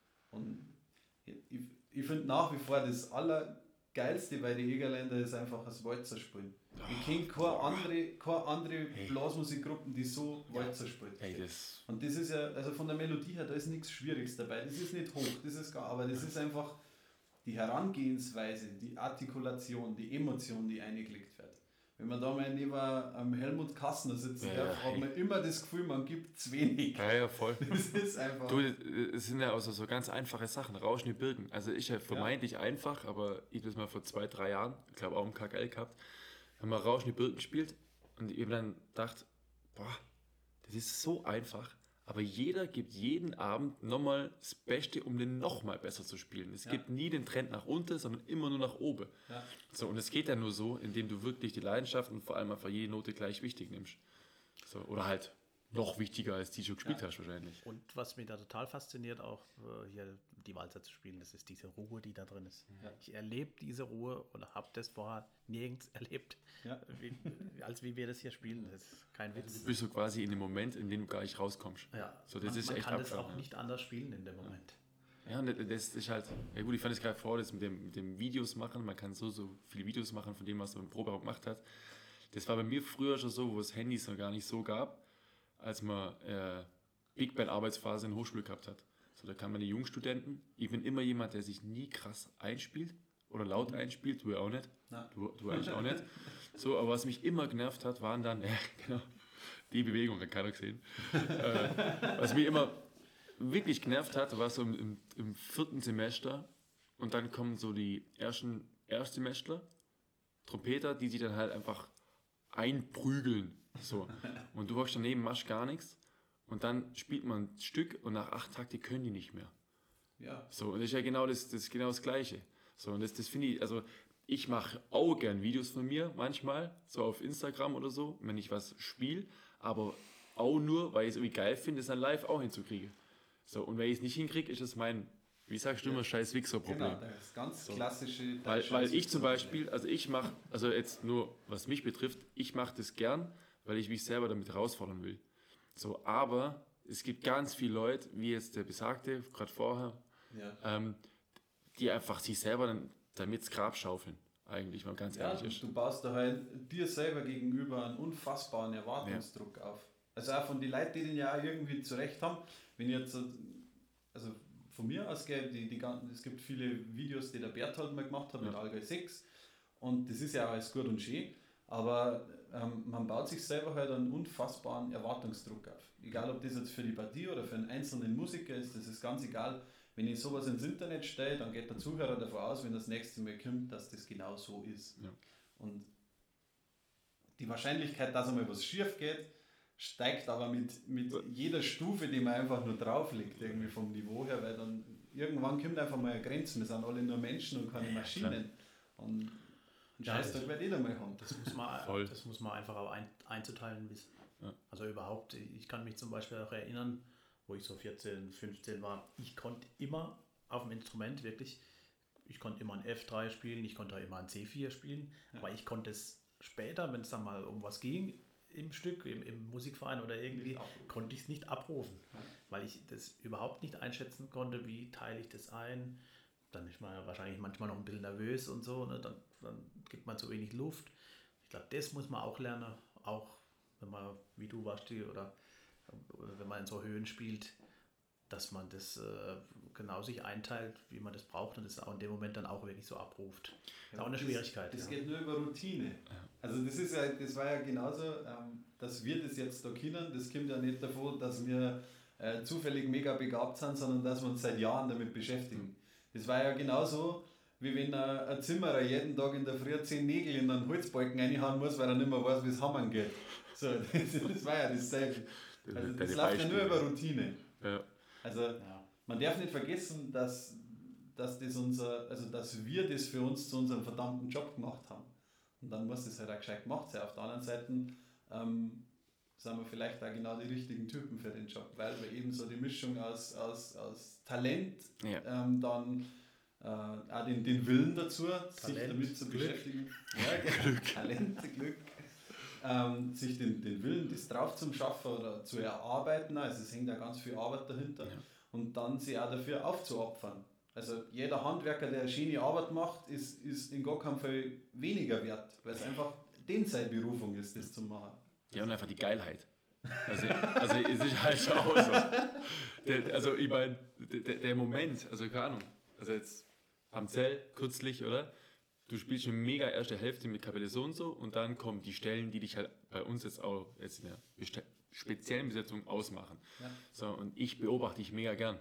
Und ich, ich finde nach wie vor das Allergeilste bei den Egerländer ist einfach das Walzer spielen. Ich kenne keine andere, keine andere Blasmusikgruppen, die so Walzer spielt. Hey, das Und das ist ja, also von der Melodie her, da ist nichts Schwieriges dabei. Das ist nicht hoch, das ist gar, aber das ist einfach die Herangehensweise, die Artikulation, die Emotion, die eingelegt wird. Wenn man da mal neben einem Helmut Kassner sitzen ja, darf, hat man immer das Gefühl, man gibt zu wenig. Ja, ja, voll. Das ist einfach... Du, es sind ja auch so, so ganz einfache Sachen. Rauschen die Birken. Also ist ja vermeintlich ja. einfach, aber ich habe das mal vor zwei, drei Jahren, ich glaube auch im K K L gehabt, haben wir Rauschen die Birken gespielt und ich habe dann gedacht, boah, das ist so einfach. Aber jeder gibt jeden Abend nochmal das Beste, um den nochmal besser zu spielen. Es ja. gibt nie den Trend nach unten, sondern immer nur nach oben. Ja. So, und es geht ja nur so, indem du wirklich die Leidenschaft und vor allem einfach jede Note gleich wichtig nimmst. So, oder halt noch wichtiger, als die schon gespielt ja. hast wahrscheinlich. Und was mich da total fasziniert, auch hier die Walzer zu spielen, das ist diese Ruhe, die da drin ist. Ja. Ich erlebe diese Ruhe und habe das vorher nirgends erlebt, ja. wie, als wie wir das hier spielen. Das ist kein Witz. Du bist so quasi in dem Moment, in dem du gar nicht rauskommst. Ja. So, das man ist man echt kann das abgefahren, auch ja. nicht anders spielen in dem Moment. Ja, und das ist halt, ja gut, ich fand es gerade vor, das mit dem, mit dem Videos machen, man kann so, so viele Videos machen von dem, was man im Proberaum gemacht hat. Das war bei mir früher schon so, wo es Handys noch gar nicht so gab, als man äh, Big Band Arbeitsphase in der Hochschule gehabt hat. So, da kamen meine Jungstudenten. Ich bin immer jemand, der sich nie krass einspielt oder laut einspielt, du ja auch nicht. Du, du eigentlich auch nicht. So, aber was mich immer genervt hat, waren dann, ja, genau, die Bewegung hat keiner gesehen. äh, was mich immer wirklich genervt hat, war so im, im, im vierten Semester und dann kommen so die ersten Erstsemestler, Trompeter, die sich dann halt einfach einprügeln. So. Und du hockst daneben, machst gar nichts und dann spielt man ein Stück und nach acht Takte können die nicht mehr. Ja. So, und das ist ja genau das, das, ist genau das Gleiche. So, und das, das finde ich, also ich mache auch gern Videos von mir manchmal, so auf Instagram oder so, wenn ich was spiele, aber auch nur, weil ich es irgendwie geil finde, es dann live auch hinzukriege. So, und wenn ich es nicht hinkriege, ist es mein, wie sagst du immer, scheiß Wichser-Problem. Genau, das ganz klassische... So. Weil, weil ich zum Beispiel, also ich mache, also jetzt nur, was mich betrifft, ich mache das gern, weil ich mich selber damit herausfordern will. So, aber es gibt ganz viele Leute, wie jetzt der Besagte, gerade vorher, ja. ähm, die einfach sich selber dann damit ins Grab schaufeln, eigentlich, wenn man ganz ja, ehrlich ist. Du baust da halt dir selber gegenüber einen unfassbaren Erwartungsdruck ja. auf. Also auch von den Leuten, die den ja auch irgendwie zurecht haben. Wenn jetzt, also von mir aus geht, die, die, es gibt viele Videos, die der Berthold mal gemacht hat ja. mit Allgäu sechs und das ist ja auch alles gut und schön, aber ähm, man baut sich selber halt einen unfassbaren Erwartungsdruck auf. Egal, ob das jetzt für die Partie oder für einen einzelnen Musiker ist, das ist ganz egal. Wenn ich sowas ins Internet stelle, dann geht der Zuhörer davon aus, wenn das nächste Mal kommt, dass das genau so ist. Ja. Und die Wahrscheinlichkeit, dass einmal was schief geht, steigt aber mit, mit jeder Stufe, die man einfach nur drauflegt, irgendwie vom Niveau her, weil dann irgendwann kommt einfach mal eine Grenze. Wir sind alle nur Menschen und keine Maschinen. Und ein Scheißdreck wird jeder mal haben. Das muss man, das muss man einfach auch ein, einzuteilen wissen. Ja. Also überhaupt, ich kann mich zum Beispiel auch erinnern, wo ich so vierzehn, fünfzehn war, ich konnte immer auf dem Instrument wirklich, ich konnte immer ein F drei spielen, ich konnte immer ein C vier spielen, ja. aber ich konnte es später, wenn es dann mal um was ging, im Stück, im, im Musikverein oder irgendwie, konnte ich es nicht abrufen, ja. weil ich das überhaupt nicht einschätzen konnte, wie teile ich das ein. Dann ist man ja wahrscheinlich manchmal noch ein bisschen nervös und so, ne? dann, dann gibt man zu wenig Luft. Ich glaube, das muss man auch lernen, auch wenn man, wie du warst, oder wenn man in so Höhen spielt, dass man das äh, genau sich einteilt, wie man das braucht und das auch in dem Moment dann auch wirklich so abruft. Das ist auch eine das, Schwierigkeit. Das ja. geht nur über Routine. Also das ist ja, das war ja genauso, ähm, dass wir das jetzt da können, das kommt ja nicht davon, dass wir äh, zufällig mega begabt sind, sondern dass wir uns seit Jahren damit beschäftigen. Das war ja genauso, wie wenn ein, ein Zimmerer jeden Tag in der Früh zehn Nägel in einen Holzbalken reinhauen muss, weil er nicht mehr weiß, wie es hammern geht. So, das, das war ja dasselbe. Also das läuft ja nur über Routine. Ja. Also Ja. man darf nicht vergessen, dass, dass, das unser, also dass wir das für uns zu unserem verdammten Job gemacht haben. Und dann muss das halt auch gescheit gemacht sein. Auf der anderen Seite ähm, sind wir vielleicht auch genau die richtigen Typen für den Job, weil wir eben so die Mischung aus, aus, aus Talent, Ja. ähm, dann äh, auch den, den Willen dazu, sich Talent, damit zu Glück. beschäftigen. Ja, Glück. Talent, Glück. Ähm, sich den, den Willen, das drauf zum Schaffen oder zu erarbeiten, also es hängt da ganz viel Arbeit dahinter, Ja. und dann sich auch dafür aufzuopfern. Also jeder Handwerker, der eine schöne Arbeit macht, ist, ist in gar keinem Fall weniger wert, weil es einfach den seine Berufung ist, das zu machen. Ja, und einfach die Geilheit. Also, also es ist halt schon auch so. Der, also ich meine, der, der Moment, also keine Ahnung, also jetzt am Zell kürzlich, oder? Du spielst eine mega erste Hälfte mit Kapelle so und so und dann kommen die Stellen, die dich halt bei uns jetzt auch jetzt in der beste- speziellen Besetzung ausmachen. Ja. So, und ich beobachte dich mega gern.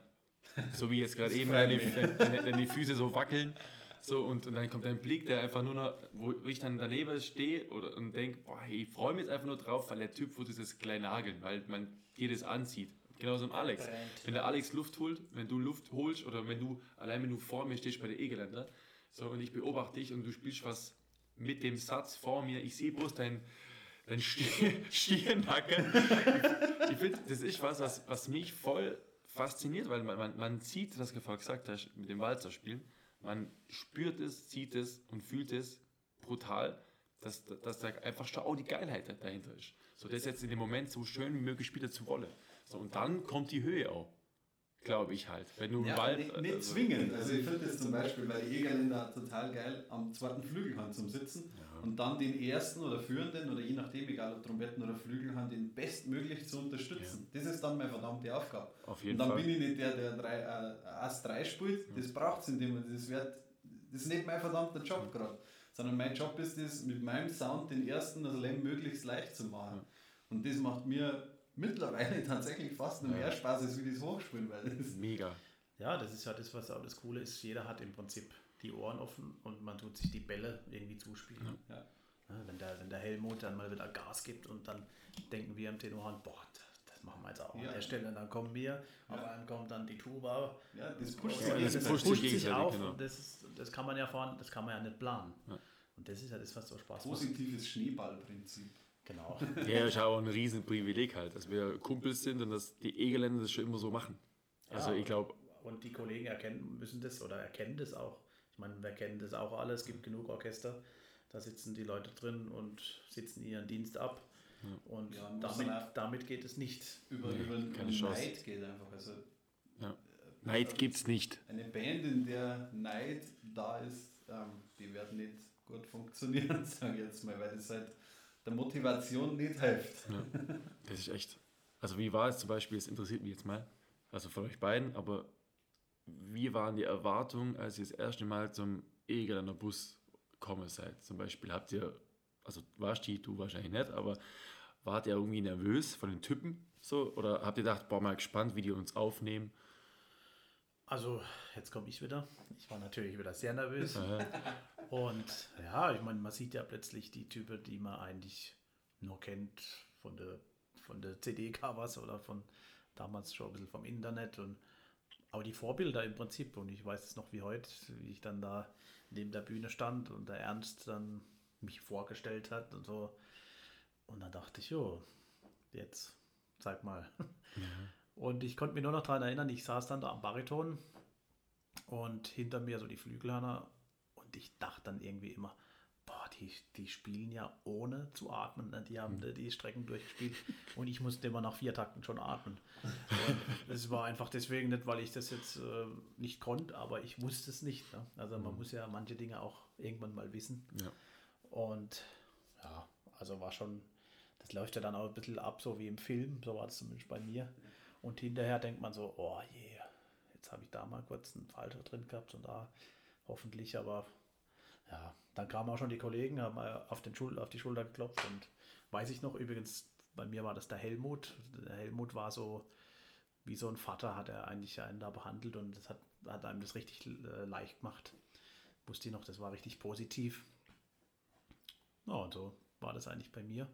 So wie jetzt gerade Das eben, freut wenn die, mich. wenn, wenn die Füße so wackeln. So, und, und dann kommt dein Blick, der einfach nur noch, wo ich dann daneben stehe oder, und denke, boah, hey, ich freue mich jetzt einfach nur drauf, weil der Typ wo dieses kleine Nageln, weil man dir das anzieht. Genauso im Alex. Brennt. Wenn der Alex Luft holt, wenn du Luft holst oder wenn du, allein wenn du vor mir stehst bei der E-Geländer, so, und ich beobachte dich und du spielst was mit dem Satz vor mir, ich sehe bloß dein, dein Stier, Stirnacken. Ich, ich finde, das ist was, was, was mich voll fasziniert, weil man, man, man sieht, was du vorher gesagt hast, mit dem Walzer spielen, man spürt es, sieht es und fühlt es brutal, dass, dass da einfach schon auch die Geilheit dahinter ist. So, das jetzt in dem Moment so schön wie möglich spielen zu wollen. So, und dann kommt die Höhe auch, glaube ich halt. Wenn du im Ja, Wald, nicht, nicht also- zwingend. Also ich finde das zum Beispiel bei den Jägerländer total geil, am zweiten Flügelhand zum Sitzen und dann den ersten oder führenden oder je nachdem, egal ob Trompeten oder Flügelhand, den bestmöglich zu unterstützen. Das ist dann meine verdammte Aufgabe. Auf jeden und dann Fall. bin ich nicht der, der drei, äh, Ass drei spielt, das braucht es in dem Moment. Das, wird, das ist nicht mein verdammter Job gerade, sondern mein Job ist es, mit meinem Sound den ersten das Leben möglichst leicht zu machen. Und das macht mir mittlerweile tatsächlich fast noch mehr Spaß als wie das Hochspielen, weil das Mega. Ja, das ist ja das, was auch das Coole ist. Jeder hat im Prinzip die Ohren offen und man tut sich die Bälle irgendwie zuspielen. ja. Ja, wenn, der, wenn der Helmut dann mal wieder Gas gibt und dann denken wir im Tenorhand, boah, das machen wir jetzt auch Ja. an der Stelle. Dann kommen wir, auf einmal kommt dann die Tuba. Ja, das pusht Ja, sich das gegenseitig. pusht sich gegenseitig, auf genau. und das, ist, das kann man ja fahren, das kann man ja nicht planen. Ja. Und das ist ja das, was so Spaß macht. Positives Schneeballprinzip. Genau. Ja, ist auch ein Riesenprivileg halt, dass wir Kumpels sind und dass die E-Geländer das schon immer so machen. Also Ja, ich glaube, Und die Kollegen erkennen, müssen das oder erkennen das auch. Ich meine, wir kennen das auch alle. Es gibt genug Orchester, da sitzen die Leute drin und sitzen ihren Dienst ab. Und Ja, muss damit, man auch- damit geht es nicht. Über, Nee, über, über keine Chance. Neid geht einfach. Also ja. Neid gibt's nicht. eine Band, in der Neid da ist, ähm, die wird nicht gut funktionieren, sage ich jetzt mal, weil das halt der Motivation nicht hilft. Ja. Das ist echt. Also wie war es zum Beispiel, das interessiert mich jetzt mal, also von euch beiden, aber wie waren die Erwartungen, als ihr das erste Mal zum E-Geländer Bus gekommen seid? Zum Beispiel habt ihr, also warst die, du wahrscheinlich nicht, aber wart ihr irgendwie nervös von den Typen so? Oder habt ihr gedacht, boah, mal gespannt, wie die uns aufnehmen? Also, jetzt komme ich wieder. Ich war natürlich wieder sehr nervös. Und ja, ich meine, man sieht ja plötzlich die Typen, die man eigentlich nur kennt von der, von der C D-Covers oder von damals schon ein bisschen vom Internet. Und aber die Vorbilder im Prinzip. Und ich weiß es noch wie heute, wie ich dann da neben der Bühne stand und der Ernst dann mich vorgestellt hat und so. Und dann dachte ich, jo, jetzt sag mal. Und ich konnte mich nur noch daran erinnern, ich saß dann da am Bariton und hinter mir so die Flügelhörner und ich dachte dann irgendwie immer, boah, die, die spielen ja ohne zu atmen. Ne? Die haben die Strecken durchgespielt und ich musste immer nach vier Takten schon atmen. Und es war einfach deswegen nicht, weil ich das jetzt äh, nicht konnte, aber ich wusste es nicht. Ne? Also man muss ja manche Dinge auch irgendwann mal wissen. Ja. Und ja, also war schon, das läuft ja dann auch ein bisschen ab, so wie im Film, so war es zumindest bei mir. Und hinterher denkt man so, oh je, jetzt habe ich da mal kurz einen Falter drin gehabt und da hoffentlich, aber ja, dann kamen auch schon die Kollegen, haben mal auf, den Schul- auf die Schulter geklopft und weiß ich noch, übrigens, bei mir war das der Helmut. Der Helmut war so, wie so ein Vater hat er eigentlich einen da behandelt und das hat, hat einem das richtig äh, leicht gemacht. Wusste ich noch, das war richtig positiv. Ja, und so war das eigentlich bei mir.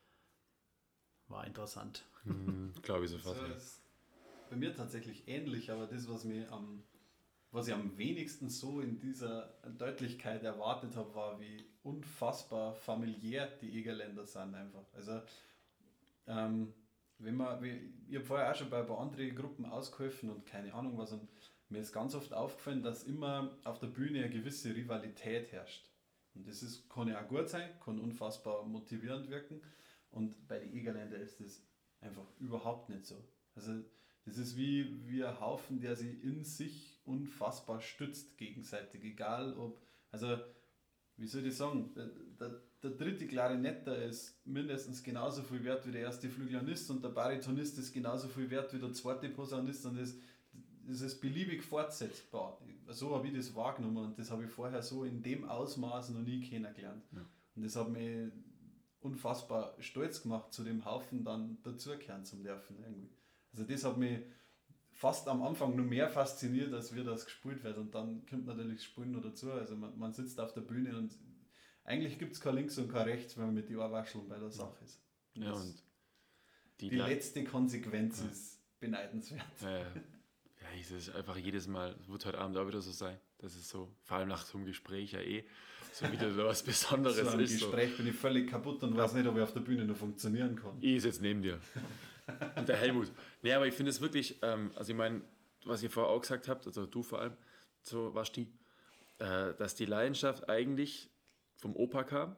War interessant. Hm, glaube ich sofort. So ist bei mir tatsächlich ähnlich, aber das, was mir am, was ich am wenigsten so in dieser Deutlichkeit erwartet habe, war, wie unfassbar familiär die Egerländer sind einfach. Also ähm, wenn man, wie, ich habe vorher auch schon bei ein paar anderen Gruppen ausgeholfen und keine Ahnung was, und mir ist ganz oft aufgefallen, dass immer auf der Bühne eine gewisse Rivalität herrscht. Und das ist, kann ja auch gut sein, kann unfassbar motivierend wirken. Und bei den Egerländern ist das einfach überhaupt nicht so. Also das ist wie, wie ein Haufen, der sich in sich unfassbar stützt gegenseitig. Egal ob, also wie soll ich sagen, der, der, der dritte Klarinetter ist mindestens genauso viel wert wie der erste Flügelhornist und der Baritonist ist genauso viel wert wie der zweite Posaunist und das, das ist beliebig fortsetzbar. So habe ich das wahrgenommen und das habe ich vorher so in dem Ausmaß noch nie kennengelernt. Ja. Und das hat mich unfassbar stolz gemacht, zu dem Haufen dann dazukehren zu dürfen. Irgendwie. Also das hat mich fast am Anfang nur mehr fasziniert, als wie das gespielt wird. Und dann kommt natürlich das Spielen noch dazu. Also man, man sitzt auf der Bühne und eigentlich gibt es kein Links und kein Rechts, wenn man mit den Ohrwascheln bei der Sache ist. Und ja, und die, die letzte Konsequenz ja. ist beneidenswert. Ja, ja. Ja, das ist einfach jedes Mal, wird heute Abend auch wieder so sein. Das ist so, vor allem nach so einem Gespräch ja eh, so wieder so was Besonderes so ist. Im Gespräch so. Bin ich völlig kaputt und ja. weiß nicht, ob ich auf der Bühne noch funktionieren kann. Ich sitze neben dir. Und der Helmut. Nee, aber ich finde es wirklich, ähm, also ich meine, was ihr vorher auch gesagt habt, also du vor allem, so Vashti, äh, dass die Leidenschaft eigentlich vom Opa kam.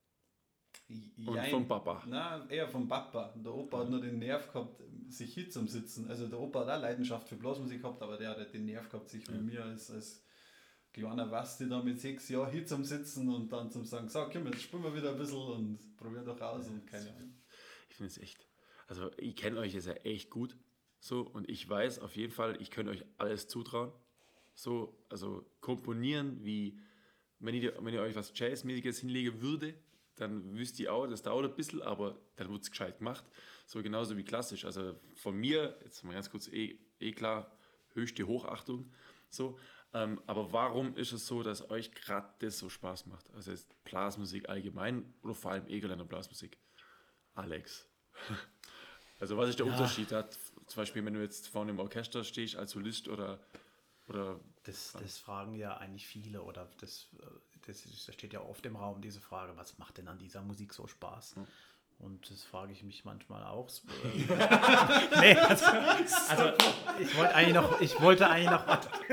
Und Jein. Vom Papa. Nein, eher vom Papa. Der Opa hat nur den Nerv gehabt, sich hier zum Sitzen. Also der Opa hat auch Leidenschaft für Blasmusik gehabt, aber der hat den Nerv gehabt, sich ja. mit mir als, als kleiner Basti da mit sechs Jahren hier zum Sitzen und dann zum sagen, so komm, jetzt spielen wir wieder ein bisschen und probier doch aus ja, und keine Ahnung. Ich finde es echt, also ich kenne euch jetzt ja echt gut so und ich weiß auf jeden Fall, ich könnte euch alles zutrauen. So, also komponieren, wie wenn ich, wenn ich euch was Jazzmäßiges hinlegen würde, dann wüsste ich auch, das dauert ein bisschen, aber dann wird es gescheit gemacht. So genauso wie klassisch. Also von mir, jetzt mal ganz kurz, eh, eh klar, höchste Hochachtung. So, ähm, aber warum ist es so, dass euch gerade das so Spaß macht? Also jetzt Blasmusik allgemein oder vor allem Egerländer Blasmusik? Alex. Also was ist der ja. Unterschied? Hat, zum Beispiel, wenn du jetzt vorne im Orchester stehst als Solist oder... oder das, das fragen ja eigentlich viele oder das... Das, das steht ja oft im Raum, diese Frage, was macht denn an dieser Musik so Spaß? Mhm. Und das frage ich mich manchmal auch. nee, also, also ich wollte eigentlich noch, ich wollte eigentlich noch,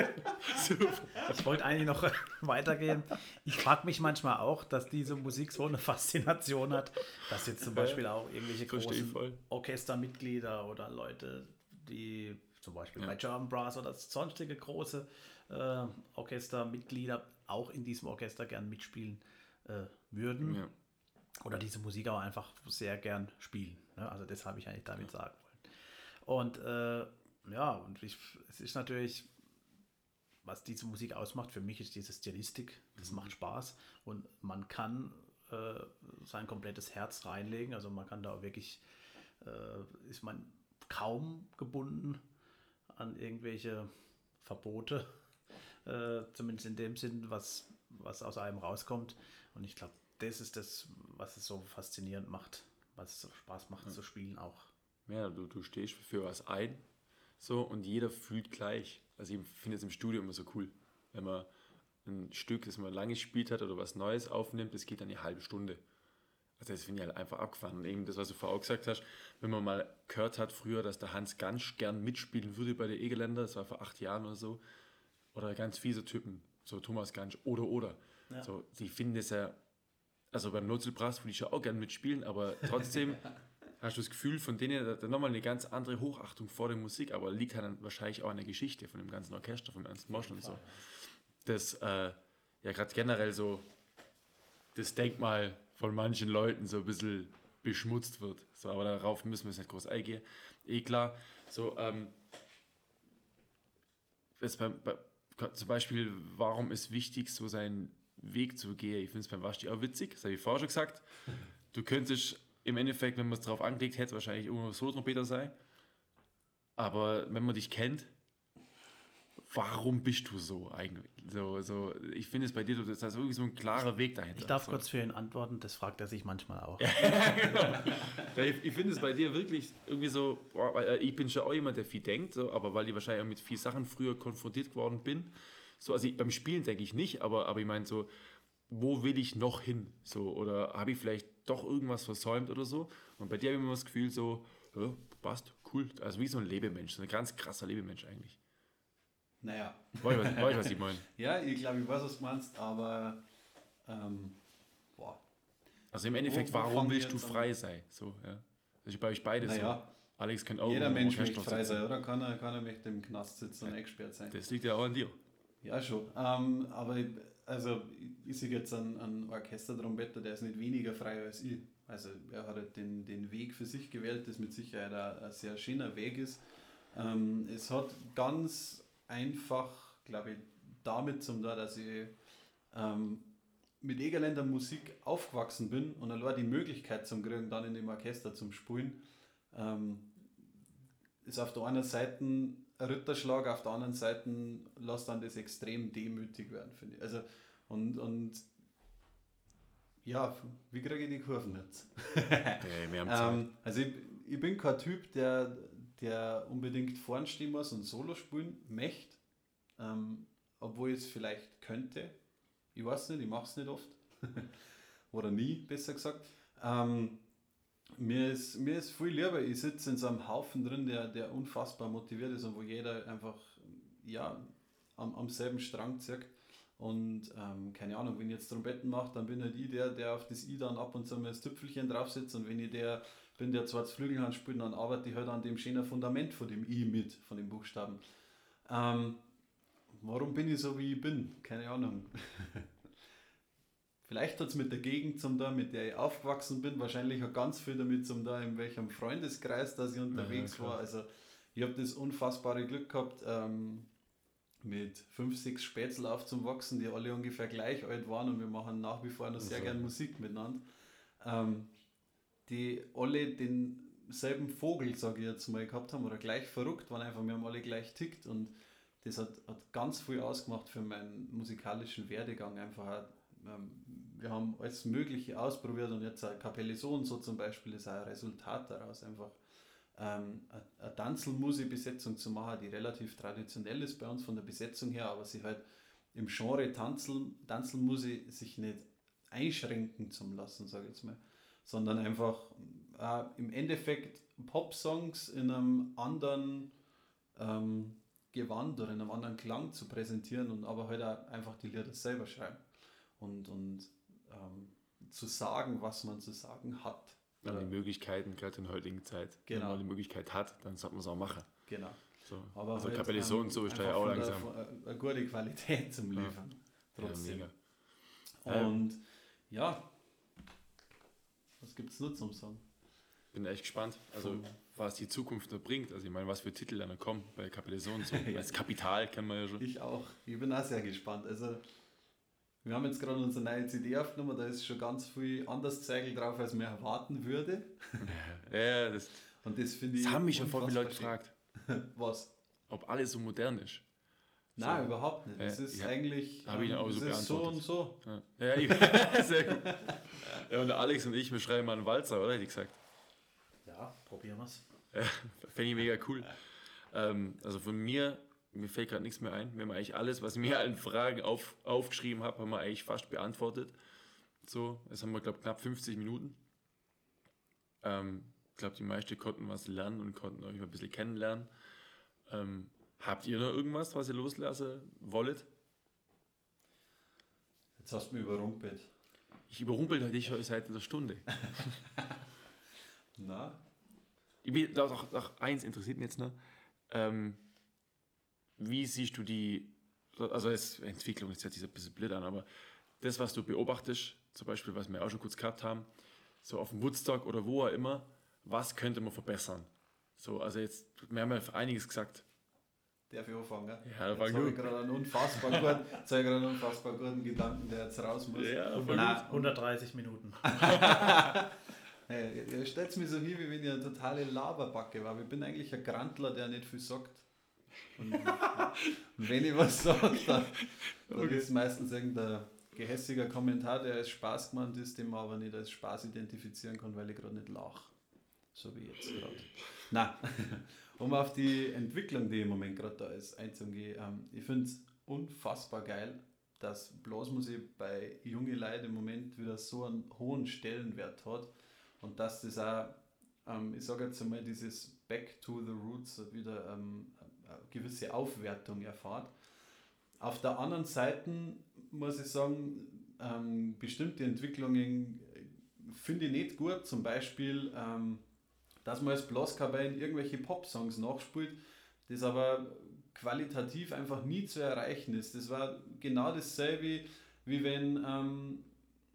ich wollte eigentlich noch weitergehen. Ich frage mich manchmal auch, dass diese Musik so eine Faszination hat, dass jetzt zum Beispiel auch irgendwelche großen Orchestermitglieder oder Leute, die zum Beispiel ja. bei German Brass oder sonstige große äh, Orchestermitglieder auch in diesem Orchester gern mitspielen äh, würden ja. oder diese Musik auch einfach sehr gern spielen. Ne? Also das habe ich eigentlich damit ja. sagen wollen. Und äh, ja, und ich, es ist natürlich, was diese Musik ausmacht, für mich ist diese Stilistik, das mhm. macht Spaß und man kann äh, sein komplettes Herz reinlegen, also man kann da wirklich, äh, ist man kaum gebunden an irgendwelche Verbote, Äh, zumindest in dem Sinn, was, was aus einem rauskommt. Und ich glaube, das ist das, was es so faszinierend macht, was es so Spaß macht ja. zu spielen auch. Ja, du, du stehst für was ein so und jeder fühlt gleich. Also ich finde es im Studio immer so cool, wenn man ein Stück, das man lange gespielt hat oder was Neues aufnimmt, das geht dann eine halbe Stunde. Also das finde ich halt einfach abgefahren. Und eben das, was du vorher auch gesagt hast, wenn man mal gehört hat früher, dass der Hans ganz gern mitspielen würde bei der Egerländer, das war vor acht Jahren oder so, oder ganz fiese Typen, so Thomas Gansch oder oder. Ja. So, die finden das ja, also beim Notzelbrass würde ich ja auch gerne mitspielen, aber trotzdem hast du das Gefühl, von denen da, da nochmal eine ganz andere Hochachtung vor der Musik, aber liegt halt dann wahrscheinlich auch an der Geschichte von dem ganzen Orchester, von Ernst Mosch und so. Das äh, ja gerade generell so das Denkmal von manchen Leuten so ein bisschen beschmutzt wird. So, aber darauf müssen wir jetzt nicht groß eingehen. Eh klar, So, ähm, jetzt beim, bei, zum Beispiel, warum ist wichtig, so seinen Weg zu gehen? Ich finde es beim Waschti auch witzig, das habe ich vorher schon gesagt. Du könntest im Endeffekt, wenn man es drauf angelegt hätte, wahrscheinlich irgendwo Solo-Trompeter sein. Aber wenn man dich kennt, warum bist du so eigentlich? So, so, ich finde es bei dir, das ist irgendwie so ein klarer Weg dahinter. Ich darf so. kurz für ihn antworten, das fragt er sich manchmal auch. Ja, genau. Ich, ich finde es bei dir wirklich irgendwie so, boah, weil, äh, ich bin schon auch jemand, der viel denkt, so, aber weil ich wahrscheinlich auch mit vielen Sachen früher konfrontiert geworden bin. So, also ich, beim Spielen denke ich nicht, aber, aber ich meine so, wo will ich noch hin? So, oder habe ich vielleicht doch irgendwas versäumt oder so? Und bei dir habe ich immer das Gefühl so, ja, passt, cool. Also wie so ein Lebemensch, so ein ganz krasser Lebemensch eigentlich. Naja. Weißt du, was, weißt, was ich meine? Ja, ich glaube, ich weiß, was du meinst, aber ähm, boah. Also im Endeffekt, Wo- wo warum fangen wir willst du jetzt an? frei sein? So, ja. Das ist bei euch beide Naja. so. Alex kennt auch Jeder im Mensch Orchester möchte frei sitzen. sein, oder? Keiner, keiner möchte im Knast sitzen und eingesperrt sein. Das liegt ja auch an dir. Ja, schon. Ähm, aber ich, also, ich sehe jetzt einen, einen Orchestertrompeter, der ist nicht weniger frei als ich. Also er hat halt den, den Weg für sich gewählt, das mit Sicherheit ein, ein sehr schöner Weg ist. Ähm, es hat ganz einfach, glaube ich, damit zum da, dass ich ähm, mit Egerländer Musik aufgewachsen bin und allein die Möglichkeit zum kriegen, dann in dem Orchester zum Spielen, ähm, ist auf der einen Seite ein Ritterschlag, auf der anderen Seite lässt dann das extrem demütig werden, finde ich. Also, und, und ja, wie kriege ich die Kurven jetzt? Hey, wir haben Zeit. ähm, also ich, ich bin kein Typ, der, der unbedingt vorn stehen muss und Solo spielen möchte, ähm, obwohl ich es vielleicht könnte. Ich weiß nicht, ich mache es nicht oft. Oder nie, besser gesagt. Ähm, mir, ist, mir ist viel lieber, ich sitze in so einem Haufen drin, der, der unfassbar motiviert ist und wo jeder einfach ja, am, am selben Strang zirkt. Und ähm, keine Ahnung, wenn ich jetzt Trompeten mache, dann bin halt ich der, der auf das I dann ab und zu mal das Tüpfelchen drauf sitzt. Und wenn ich der bin, der zwar das Flügelhand spielt, dann arbeite ich halt an dem schönen Fundament von dem I mit, von den Buchstaben. Ähm, warum bin ich so, wie ich bin? Keine Ahnung. Vielleicht hat es mit der Gegend zum da, mit der ich aufgewachsen bin, wahrscheinlich hat ganz viel damit zum da, in welchem Freundeskreis, dass ich unterwegs Ja, war. Also ich habe das unfassbare Glück gehabt, ähm, mit fünf, sechs Spätzl aufzuwachsen, die alle ungefähr gleich alt waren und wir machen nach wie vor noch sehr Also. gern Musik miteinander. Ähm, die alle denselben Vogel, sage ich jetzt mal, gehabt haben oder gleich verrückt waren, einfach, wir haben alle gleich tickt und das hat, hat ganz viel ausgemacht für meinen musikalischen Werdegang. Einfach, ähm, wir haben alles Mögliche ausprobiert und jetzt eine Kapelle so und so zum Beispiel ist auch ein Resultat daraus, einfach ähm, eine Tanzelmusik-Besetzung zu machen, die relativ traditionell ist bei uns von der Besetzung her, aber sie halt im Genre Tanzel, Tanzelmusik sich nicht einschränken zu lassen, sage ich jetzt mal, sondern einfach äh, im Endeffekt Pop-Songs in einem anderen ähm, Gewand oder in einem anderen Klang zu präsentieren und aber halt auch einfach die Lieder selber schreiben und, und ähm, zu sagen, was man zu sagen hat. Wenn man die Möglichkeiten, gerade in der heutigen Zeit, Genau. wenn man die Möglichkeit hat, dann sollte man es auch machen. Genau. So. Aber Also halt, Kapelle so und so ist da ja einfach auch von der- langsam. von, äh, eine gute Qualität zum Liefern. Ja, Trotzdem. mega. Und ja, was gibt es noch zum Sagen? Bin echt gespannt, also was die Zukunft da bringt. Also ich meine, was für Titel dann noch kommen bei Kapelle so und so. Das Kapital kennen wir ja schon. Ich auch. Ich bin auch sehr gespannt. Also wir haben jetzt gerade unsere neue C D aufgenommen, da ist schon ganz viel anders Zeichel drauf, als man erwarten würde. Ja, das, Und das finde ich. das haben mich schon vor viele Leute unfassbar gefragt, Was? ob alles so modern ist. Nein, So. überhaupt nicht. Das Ja, ist ja. eigentlich. Hab ich ähm, auch so das ist so beantwortet. und so. Ja, ja, ich, sehr gut. Ja, und der Alex und ich, wir schreiben mal einen Walzer, oder? Hätte ich gesagt. Ja, probieren wir es. Ja, fände ich mega cool. Ähm, also von mir, mir fällt gerade nichts mehr ein. Wir haben eigentlich alles, was ich mir an Fragen auf, aufgeschrieben habe, haben wir eigentlich fast beantwortet. So, jetzt haben wir, glaube ich, knapp fünfzig Minuten. Ähm, ich glaube, die meisten konnten was lernen und konnten euch ein bisschen kennenlernen. Ähm, habt ihr noch irgendwas, was ihr loslassen wollt? Jetzt hast du mich überrumpelt. Ich überrumpel dich heute seit einer Stunde. Na? Ich bin, doch, doch, doch, eins interessiert mich jetzt noch. Ähm, wie siehst du die, also jetzt Entwicklung, jetzt hört sich ein bisschen blöd an, aber das, was du beobachtest, zum Beispiel, was wir auch schon kurz gehabt haben, so auf dem Woodstock oder wo auch immer, was könnte man verbessern? So, also jetzt, wir haben ja einiges gesagt. Darf ich anfangen? Ja, jetzt fang habe du. ich gerade einen unfassbar guten, jetzt habe ich gerade einen unfassbar guten Gedanken, der jetzt raus muss. Ja, Nein, hundertdreißig Minuten. hey, ihr stellt es mir so hin, wie wenn ich eine totale Laberbacke war. Aber ich bin eigentlich ein Grantler, der nicht viel sagt. Und, und wenn ich was sage, dann, dann Okay. ist meistens irgendein gehässiger Kommentar, der als Spaß gemeint ist, den man aber nicht als Spaß identifizieren kann, weil ich gerade nicht lache. So wie jetzt gerade. Nein, um auf die Entwicklung, die im Moment gerade da ist, einzugehen. Ähm, ich finde es unfassbar geil, dass Blasmusik bei jungen Leuten im Moment wieder so einen hohen Stellenwert hat und dass das auch, ähm, ich sage jetzt einmal, dieses Back to the Roots wieder ähm, eine gewisse Aufwertung erfahrt. Auf der anderen Seite muss ich sagen, ähm, bestimmte Entwicklungen finde ich nicht gut. Zum Beispiel, ähm, dass man als Blaskapelle irgendwelche Pop-Songs nachspielt, das aber qualitativ einfach nie zu erreichen ist. Das war genau dasselbe, wie wenn, ähm,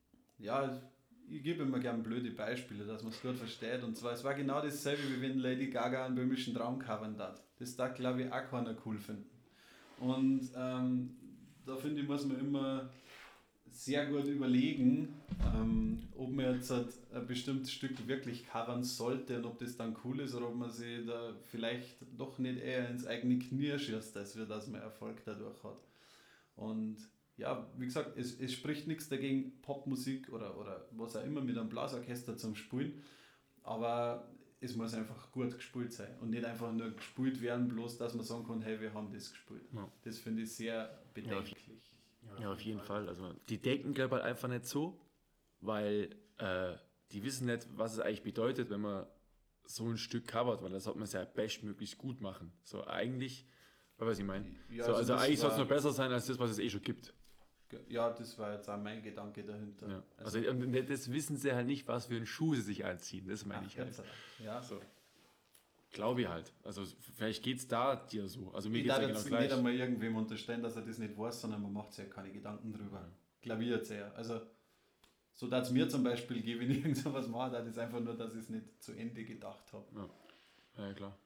ja, ich gebe immer gerne blöde Beispiele, dass man es gut versteht. Und zwar, es war genau dasselbe, wie wenn Lady Gaga einen böhmischen Traum covern hat. Das da glaube ich auch keiner cool finden. Und ähm, da finde ich, muss man immer sehr gut überlegen, ähm, ob man jetzt halt ein bestimmtes Stück wirklich covern sollte und ob das dann cool ist oder ob man sich da vielleicht doch nicht eher ins eigene Knie schießt, als wir, dass man Erfolg dadurch hat. Und ja, wie gesagt, es, es spricht nichts dagegen, Popmusik oder, oder was auch immer mit einem Blasorchester zum Spielen, aber es muss einfach gut gespielt sein und nicht einfach nur gespielt werden, bloß dass man sagen kann, hey, wir haben das gespielt. Ja. Das finde ich sehr bedenklich. Ja, auf jeden Fall. Also die denken, glaube ich, halt einfach nicht so, weil äh, die wissen nicht, was es eigentlich bedeutet, wenn man so ein Stück covert, weil das sollte man es ja bestmöglichst gut machen. So eigentlich, was ich meine. Ja, so, also also das eigentlich soll es war- noch besser sein als das, was es eh schon gibt. Ja, das war jetzt auch mein Gedanke dahinter. Ja. Also und das wissen sie halt nicht, was für einen Schuh sie sich anziehen. Das meine ich halt. Ja, So. Glaube ich halt. Also vielleicht geht es da dir so. Also mir ich geht es darf ja genau jetzt gleich. nicht einmal irgendwem unterstellen, dass er das nicht weiß, sondern man macht sich ja keine Gedanken drüber. Klaviert sehr. Also, so dass es mir zum Beispiel gebe, wenn ich irgend sowas mache, das ist einfach nur, dass ich es nicht zu Ende gedacht habe. Ja, ja klar.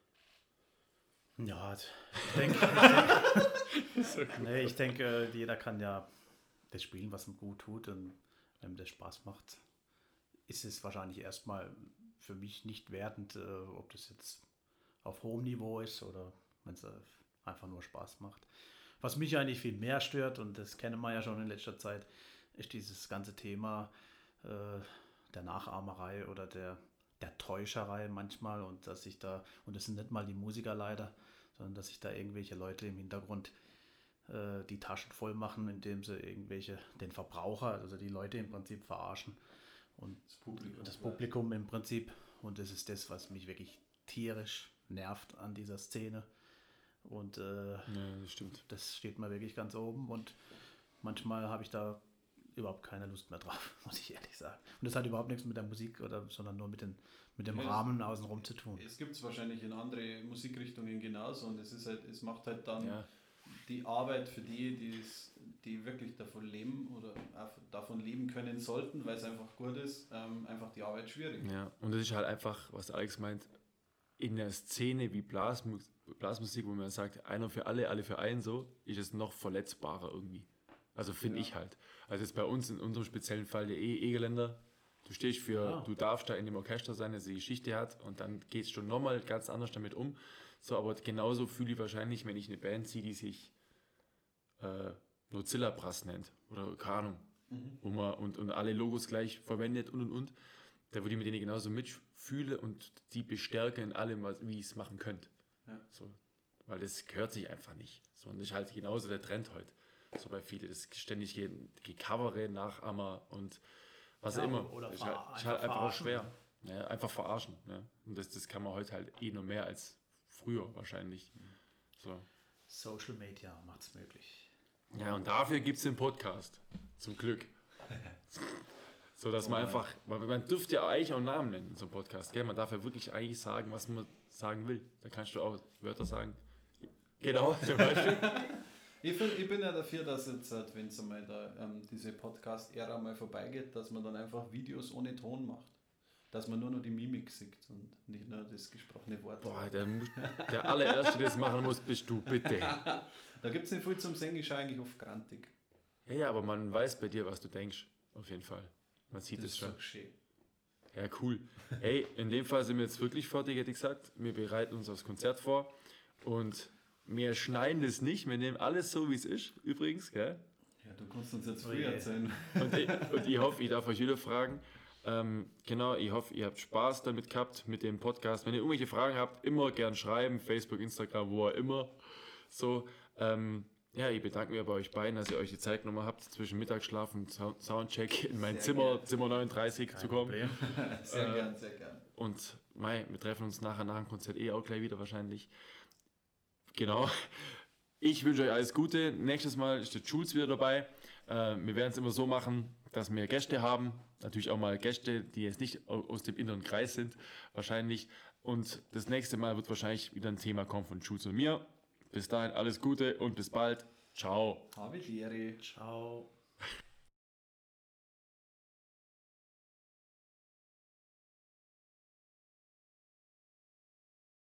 Ja, ich denke, ich denke, nee, ich denke, jeder kann ja das spielen, was ihm gut tut, und wenn ihm das Spaß macht, ist es wahrscheinlich erstmal für mich nicht wertend, äh, ob das jetzt auf hohem Niveau ist oder wenn es äh, einfach nur Spaß macht. Was mich eigentlich viel mehr stört, und das kennen wir ja schon in letzter Zeit, ist dieses ganze Thema äh, der Nachahmerei oder der, der Täuscherei manchmal, und dass sich da, und das sind nicht mal die Musiker leider, sondern dass sich da irgendwelche Leute im Hintergrund äh, die Taschen voll machen, indem sie irgendwelche, den Verbraucher, also die Leute im Prinzip verarschen und Das Publikum. das Publikum im Prinzip, und das ist das, was mich wirklich tierisch nervt an dieser Szene. Und äh, Ja, das stimmt. das steht mir wirklich ganz oben, und manchmal habe ich da überhaupt keine Lust mehr drauf, muss ich ehrlich sagen. Und das hat überhaupt nichts mit der Musik, oder, sondern nur mit, den, mit dem Ja, Rahmen außenrum zu tun. Es gibt es wahrscheinlich in andere Musikrichtungen genauso, und es ist halt, es macht halt dann Ja. die Arbeit für die, die, es, die wirklich davon leben oder auch davon leben können sollten, weil es einfach gut ist, ähm, einfach die Arbeit schwierig. Ja, und das ist halt einfach, was Alex meint, in der Szene wie Blasmu Blasmusik, wo man sagt, einer für alle, alle für einen, so, ist es noch verletzbarer irgendwie. Also finde Ja. ich halt. Also jetzt bei uns, in unserem speziellen Fall der e Egeländer, du stehst für, Ja. du darfst da in dem Orchester sein, das die Geschichte hat, und dann geht es schon nochmal ganz anders damit um. So, aber genauso fühle ich wahrscheinlich, wenn ich eine Band ziehe, die sich äh, Nozilla Brass nennt oder keine Ahnung, wo man und, und alle Logos gleich verwendet und und und, da würde ich mit denen genauso mitfühle und die bestärken in allem, was, wie ich es machen könnte. Ja. So, weil das gehört sich einfach nicht. So, und das ist halt genauso der Trend heute. So bei vielen, das ständig Gecovere, Nachahmer und was Ja, auch immer. oder das ist halt, ver- ist halt einfach einfach auch verarschen, schwer. Ja, einfach verarschen. Ja. Und das, das kann man heute halt eh noch mehr als früher wahrscheinlich. So. Social Media macht es möglich. Ja, und dafür gibt es den Podcast. Zum Glück. So, dass man einfach, weil man dürfte ja eigentlich auch einen Namen nennen in so einem Podcast, gell? Man darf ja wirklich eigentlich sagen, was man sagen will. Da kannst du auch Wörter sagen. Genau, zum Beispiel. Ich, find, ich bin ja dafür, dass jetzt, wenn es einmal da, ähm, diese Podcast-Ära mal vorbeigeht, dass man dann einfach Videos ohne Ton macht. dass man nur noch die Mimik sieht und nicht nur das gesprochene Wort. Boah, der, der allererste, der das machen muss, bist du, bitte. Da gibt es nicht viel zum Singen, ist eigentlich oft grantig. Ja, ja, aber man weiß bei dir, was du denkst. Auf jeden Fall. Man sieht es Das ist schon. so schön. Ja, cool. Hey, in dem Fall sind wir jetzt wirklich fertig, hätte ich gesagt. Wir bereiten uns aufs Konzert vor und wir schneiden das nicht. Wir nehmen alles so, wie es ist, übrigens. Gell? Ja, du kannst uns jetzt Oh früh je. erzählen. Und, ich, und ich hoffe, ich darf euch wieder fragen. Ähm, genau, ich hoffe, ihr habt Spaß damit gehabt mit dem Podcast. Wenn ihr irgendwelche Fragen habt, immer gern schreiben. Facebook, Instagram, wo auch immer. So, ähm, ja, ich bedanke mich bei euch beiden, dass ihr euch die Zeit genommen habt, zwischen Mittagsschlaf und Sound- Soundcheck in mein Sehr Zimmer, gerne. Zimmer neununddreißig zu kommen. Problem. Sehr Äh, gern, sehr gern. Und Mai, wir treffen uns nachher nach dem Konzert eh auch gleich wieder wahrscheinlich. Genau. Ich wünsche euch alles Gute. Nächstes Mal ist der Jules wieder dabei. Äh, wir werden es immer so machen, dass wir Gäste haben. Natürlich auch mal Gäste, die jetzt nicht au- aus dem inneren Kreis sind, wahrscheinlich. Und das nächste Mal wird wahrscheinlich wieder ein Thema kommen von Jules und mir. Bis dahin alles Gute und bis bald. Ciao. Habe die Ehre. Ciao.